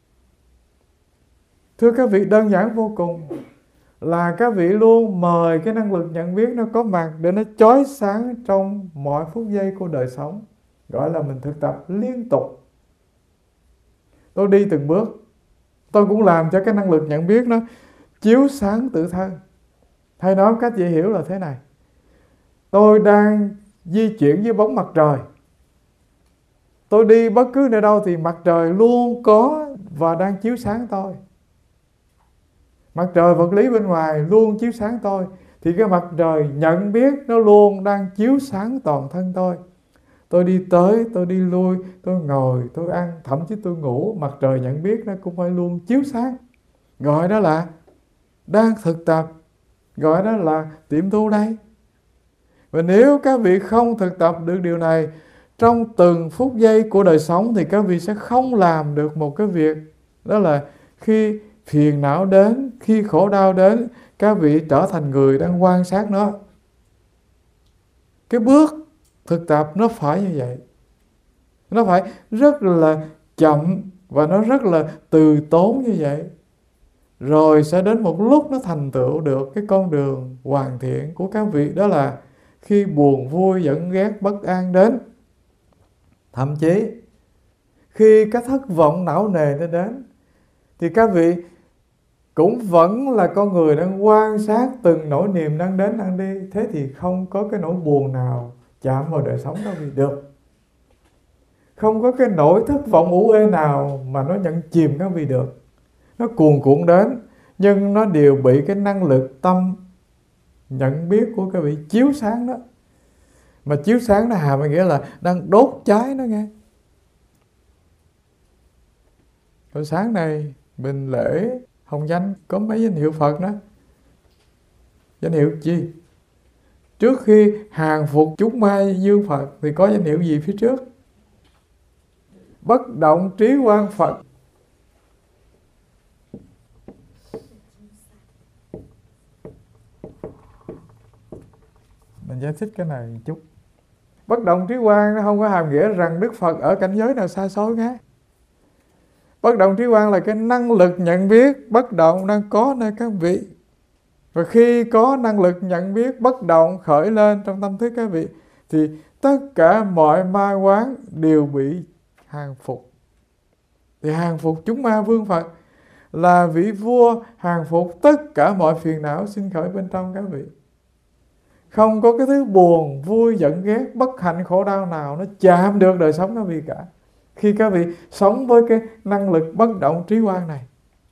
Thưa các vị, đơn giản vô cùng là các vị luôn mời cái năng lực nhận biết nó có mặt để nó chói sáng trong mọi phút giây của đời sống. Gọi là mình thực tập liên tục. Tôi đi từng bước, tôi cũng làm cho cái năng lực nhận biết nó chiếu sáng tự thân. Hay nói cách dễ hiểu là thế này: tôi đang di chuyển dưới bóng mặt trời. Tôi đi bất cứ nơi đâu thì mặt trời luôn có và đang chiếu sáng tôi. Mặt trời vật lý bên ngoài luôn chiếu sáng tôi, thì cái mặt trời nhận biết nó luôn đang chiếu sáng toàn thân tôi. Tôi đi tới, tôi đi lui, tôi ngồi, tôi ăn, thậm chí tôi ngủ, mặt trời nhận biết nó cũng phải luôn chiếu sáng. Gọi đó là đang thực tập, gọi đó là tiệm tu đây. Và nếu các vị không thực tập được điều này trong từng phút giây của đời sống thì các vị sẽ không làm được một cái việc. Đó là khi phiền não đến, khi khổ đau đến, các vị trở thành người đang quan sát nó. Cái bước thực tập nó phải như vậy. Nó phải rất là chậm và nó rất là từ tốn như vậy. Rồi sẽ đến một lúc nó thành tựu được cái con đường hoàn thiện của các vị. Đó là khi buồn vui giận ghét bất an đến, thậm chí khi cái thất vọng não nề nó đến, thì các vị cũng vẫn là con người đang quan sát từng nỗi niềm đang đến đang đi. Thế thì không có cái nỗi buồn nào chạm vào đời sống các vị được. Không có cái nỗi thất vọng ủ ê nào mà nó nhận chìm các vị được. Nó cuồn cuộn đến, nhưng nó đều bị cái năng lực tâm nhận biết của các vị chiếu sáng đó. Mà chiếu sáng nó hàm nghĩa là đang đốt cháy nó nghe. Hồi sáng này mình lễ hồng danh có mấy danh hiệu Phật đó. Danh hiệu chi? Trước khi hàng phục chúng ma dương Phật thì có danh hiệu gì phía trước? Bất động trí quang Phật. Mình giải thích cái này một chút. Bất động trí quang nó không có hàm nghĩa rằng Đức Phật ở cảnh giới nào xa xôi nghe. Bất động trí quang là cái năng lực nhận biết bất động đang có nơi các vị. Và khi có năng lực nhận biết bất động khởi lên trong tâm thức các vị, thì tất cả mọi ma quán đều bị hàng phục. Thì hàng phục chúng ma vương Phật là vị vua hàng phục tất cả mọi phiền não sinh khởi bên trong các vị. Không có cái thứ buồn, vui, giận, ghét, bất hạnh, khổ đau nào nó chạm được đời sống các vị cả. Khi các vị sống với cái năng lực bất động trí quang này.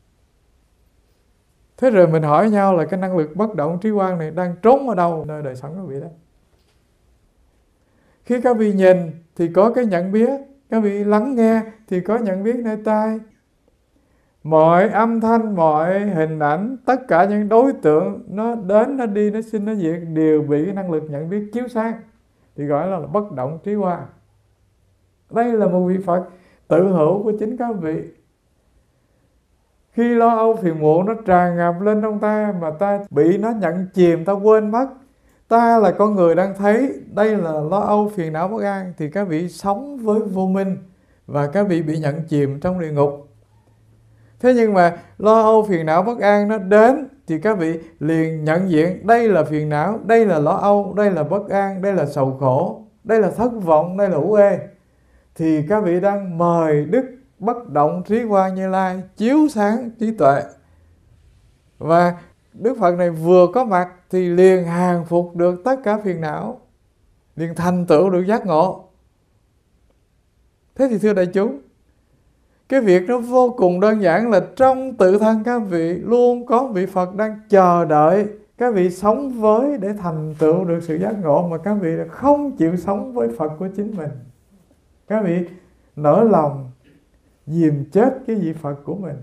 Thế rồi mình hỏi nhau là cái năng lực bất động trí quang này đang trốn ở đâu nơi đời sống các vị đó. Khi các vị nhìn thì có cái nhận biết, các vị lắng nghe thì có nhận biết nơi tai. Mọi âm thanh, mọi hình ảnh, tất cả những đối tượng nó đến, nó đi, nó sinh, nó diệt đều bị cái năng lực nhận biết chiếu sáng, thì gọi là, là bất động trí quang. Đây là một vị Phật tự hữu của chính các vị. Khi lo âu phiền muộn nó tràn ngập lên trong ta mà ta bị nó nhận chìm, ta quên mất ta là con người đang thấy đây là lo âu phiền não bất an, thì các vị sống với vô minh và các vị bị nhận chìm trong địa ngục. Thế nhưng mà lo âu phiền não bất an nó đến thì các vị liền nhận diện đây là phiền não, đây là lo âu, đây là bất an, đây là sầu khổ, đây là thất vọng, đây là ủ ê. Thì các vị đang mời Đức bất động trí quang Như Lai chiếu sáng trí tuệ. Và Đức Phật này vừa có mặt thì liền hàng phục được tất cả phiền não, liền thành tựu được giác ngộ. Thế thì thưa đại chúng, cái việc nó vô cùng đơn giản là trong tự thân các vị luôn có vị Phật đang chờ đợi các vị sống với để thành tựu được sự giác ngộ, mà các vị không chịu sống với Phật của chính mình. Các vị nỡ lòng dìm chết cái vị Phật của mình,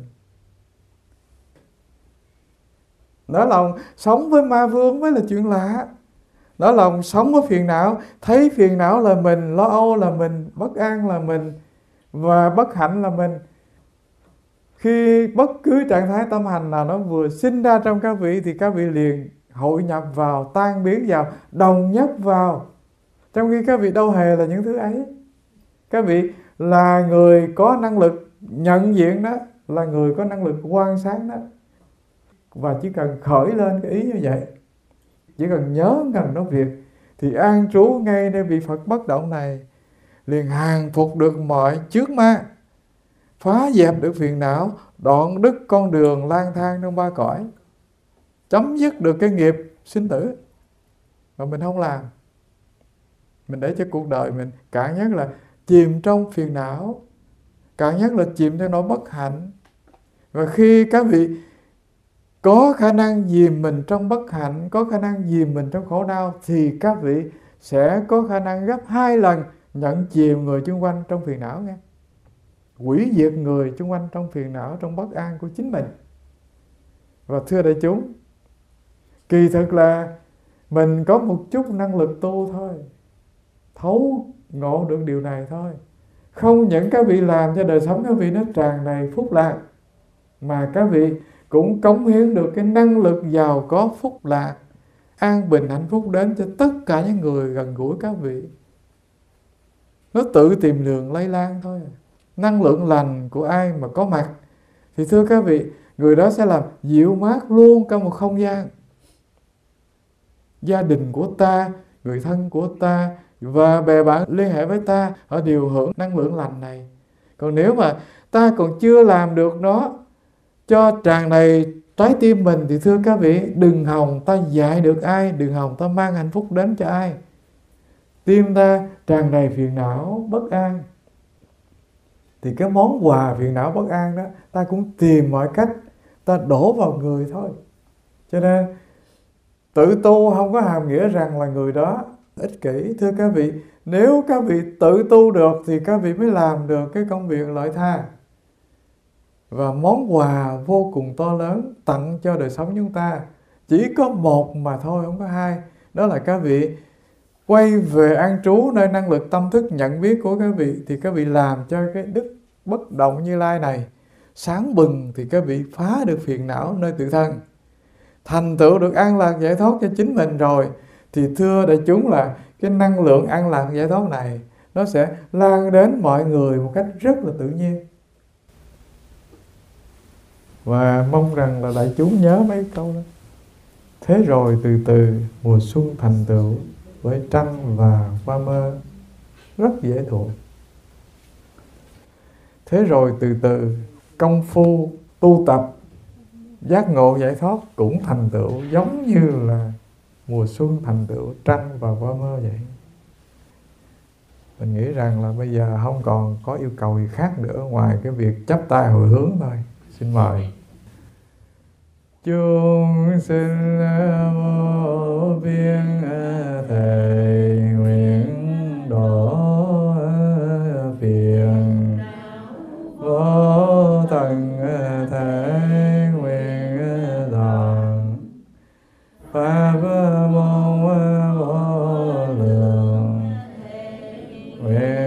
nỡ lòng sống với ma vương mới là chuyện lạ. Nỡ lòng sống với phiền não, thấy phiền não là mình, lo âu là mình, bất an là mình, và bất hạnh là mình. Khi bất cứ trạng thái tâm hành nào nó vừa sinh ra trong các vị thì các vị liền hội nhập vào, tan biến vào, đồng nhất vào. Trong khi các vị đâu hề là những thứ ấy. Các vị là người có năng lực nhận diện đó, là người có năng lực quan sát đó. Và chỉ cần khởi lên cái ý như vậy, chỉ cần nhớ gần đó việc, thì an trú ngay nơi vị Phật bất động này, liền hàng phục được mọi chướng ma, phá dẹp được phiền não, đoạn đứt con đường lang thang trong ba cõi, chấm dứt được cái nghiệp sinh tử. Mà mình không làm, mình để cho cuộc đời mình cạn nhất là chìm trong phiền não, cạn nhất là chìm trong nỗi bất hạnh. Và khi các vị có khả năng dìm mình trong bất hạnh, có khả năng dìm mình trong khổ đau, thì các vị sẽ có khả năng gấp hai lần nhận chìm người xung quanh trong phiền não nghe. Hủy diệt người xung quanh trong phiền não, trong bất an của chính mình. Và thưa đại chúng, kỳ thực là mình có một chút năng lực tu thôi, thấu ngộ được điều này thôi. Không những các vị làm cho đời sống các vị nó tràn đầy phúc lạc, mà các vị cũng cống hiến được cái năng lực giàu có phúc lạc, an bình hạnh phúc đến cho tất cả những người gần gũi các vị. Nó tự tìm đường lây lan thôi. Năng lượng lành của ai mà có mặt thì thưa các vị, người đó sẽ làm dịu mát luôn cả một không gian. Gia đình của ta, người thân của ta và bè bạn liên hệ với ta, họ đều hưởng năng lượng lành này. Còn nếu mà ta còn chưa làm được nó cho tràn đầy trái tim mình, thì thưa các vị, đừng hòng ta dạy được ai, đừng hòng ta mang hạnh phúc đến cho ai. tim ta tràn đầy phiền não bất an, thì cái món quà phiền não bất an đó ta cũng tìm mọi cách ta đổ vào người thôi. Cho nên tự tu không có hàm nghĩa rằng là người đó ích kỷ. Thưa các vị, nếu các vị tự tu được thì các vị mới làm được cái công việc lợi tha. Và món quà vô cùng to lớn tặng cho đời sống chúng ta chỉ có một mà thôi, không có hai. Đó là các vị quay về an trú nơi năng lực tâm thức nhận biết của các vị, thì các vị làm cho cái đức bất động Như Lai này sáng bừng, thì các vị phá được phiền não nơi tự thân, thành tựu được an lạc giải thoát cho chính mình rồi. Thì thưa đại chúng là cái năng lượng an lạc giải thoát này nó sẽ lan đến mọi người một cách rất là tự nhiên. Và mong rằng là đại chúng nhớ mấy câu đó. Thế rồi từ từ mùa xuân thành tựu với trăng và hoa mơ, rất dễ thuộc. Thế rồi từ từ công phu tu tập giác ngộ giải thoát cũng thành tựu giống như là mùa xuân thành tựu trăng và hoa mơ vậy. Mình nghĩ rằng là bây giờ không còn có yêu cầu gì khác nữa ngoài cái việc chắp tay hồi hướng thôi. Xin mời. Chúng sinh vô biên thầy nguyện độ phiền vô tận thể nguyện toàn pháp môn vô lượng nguyện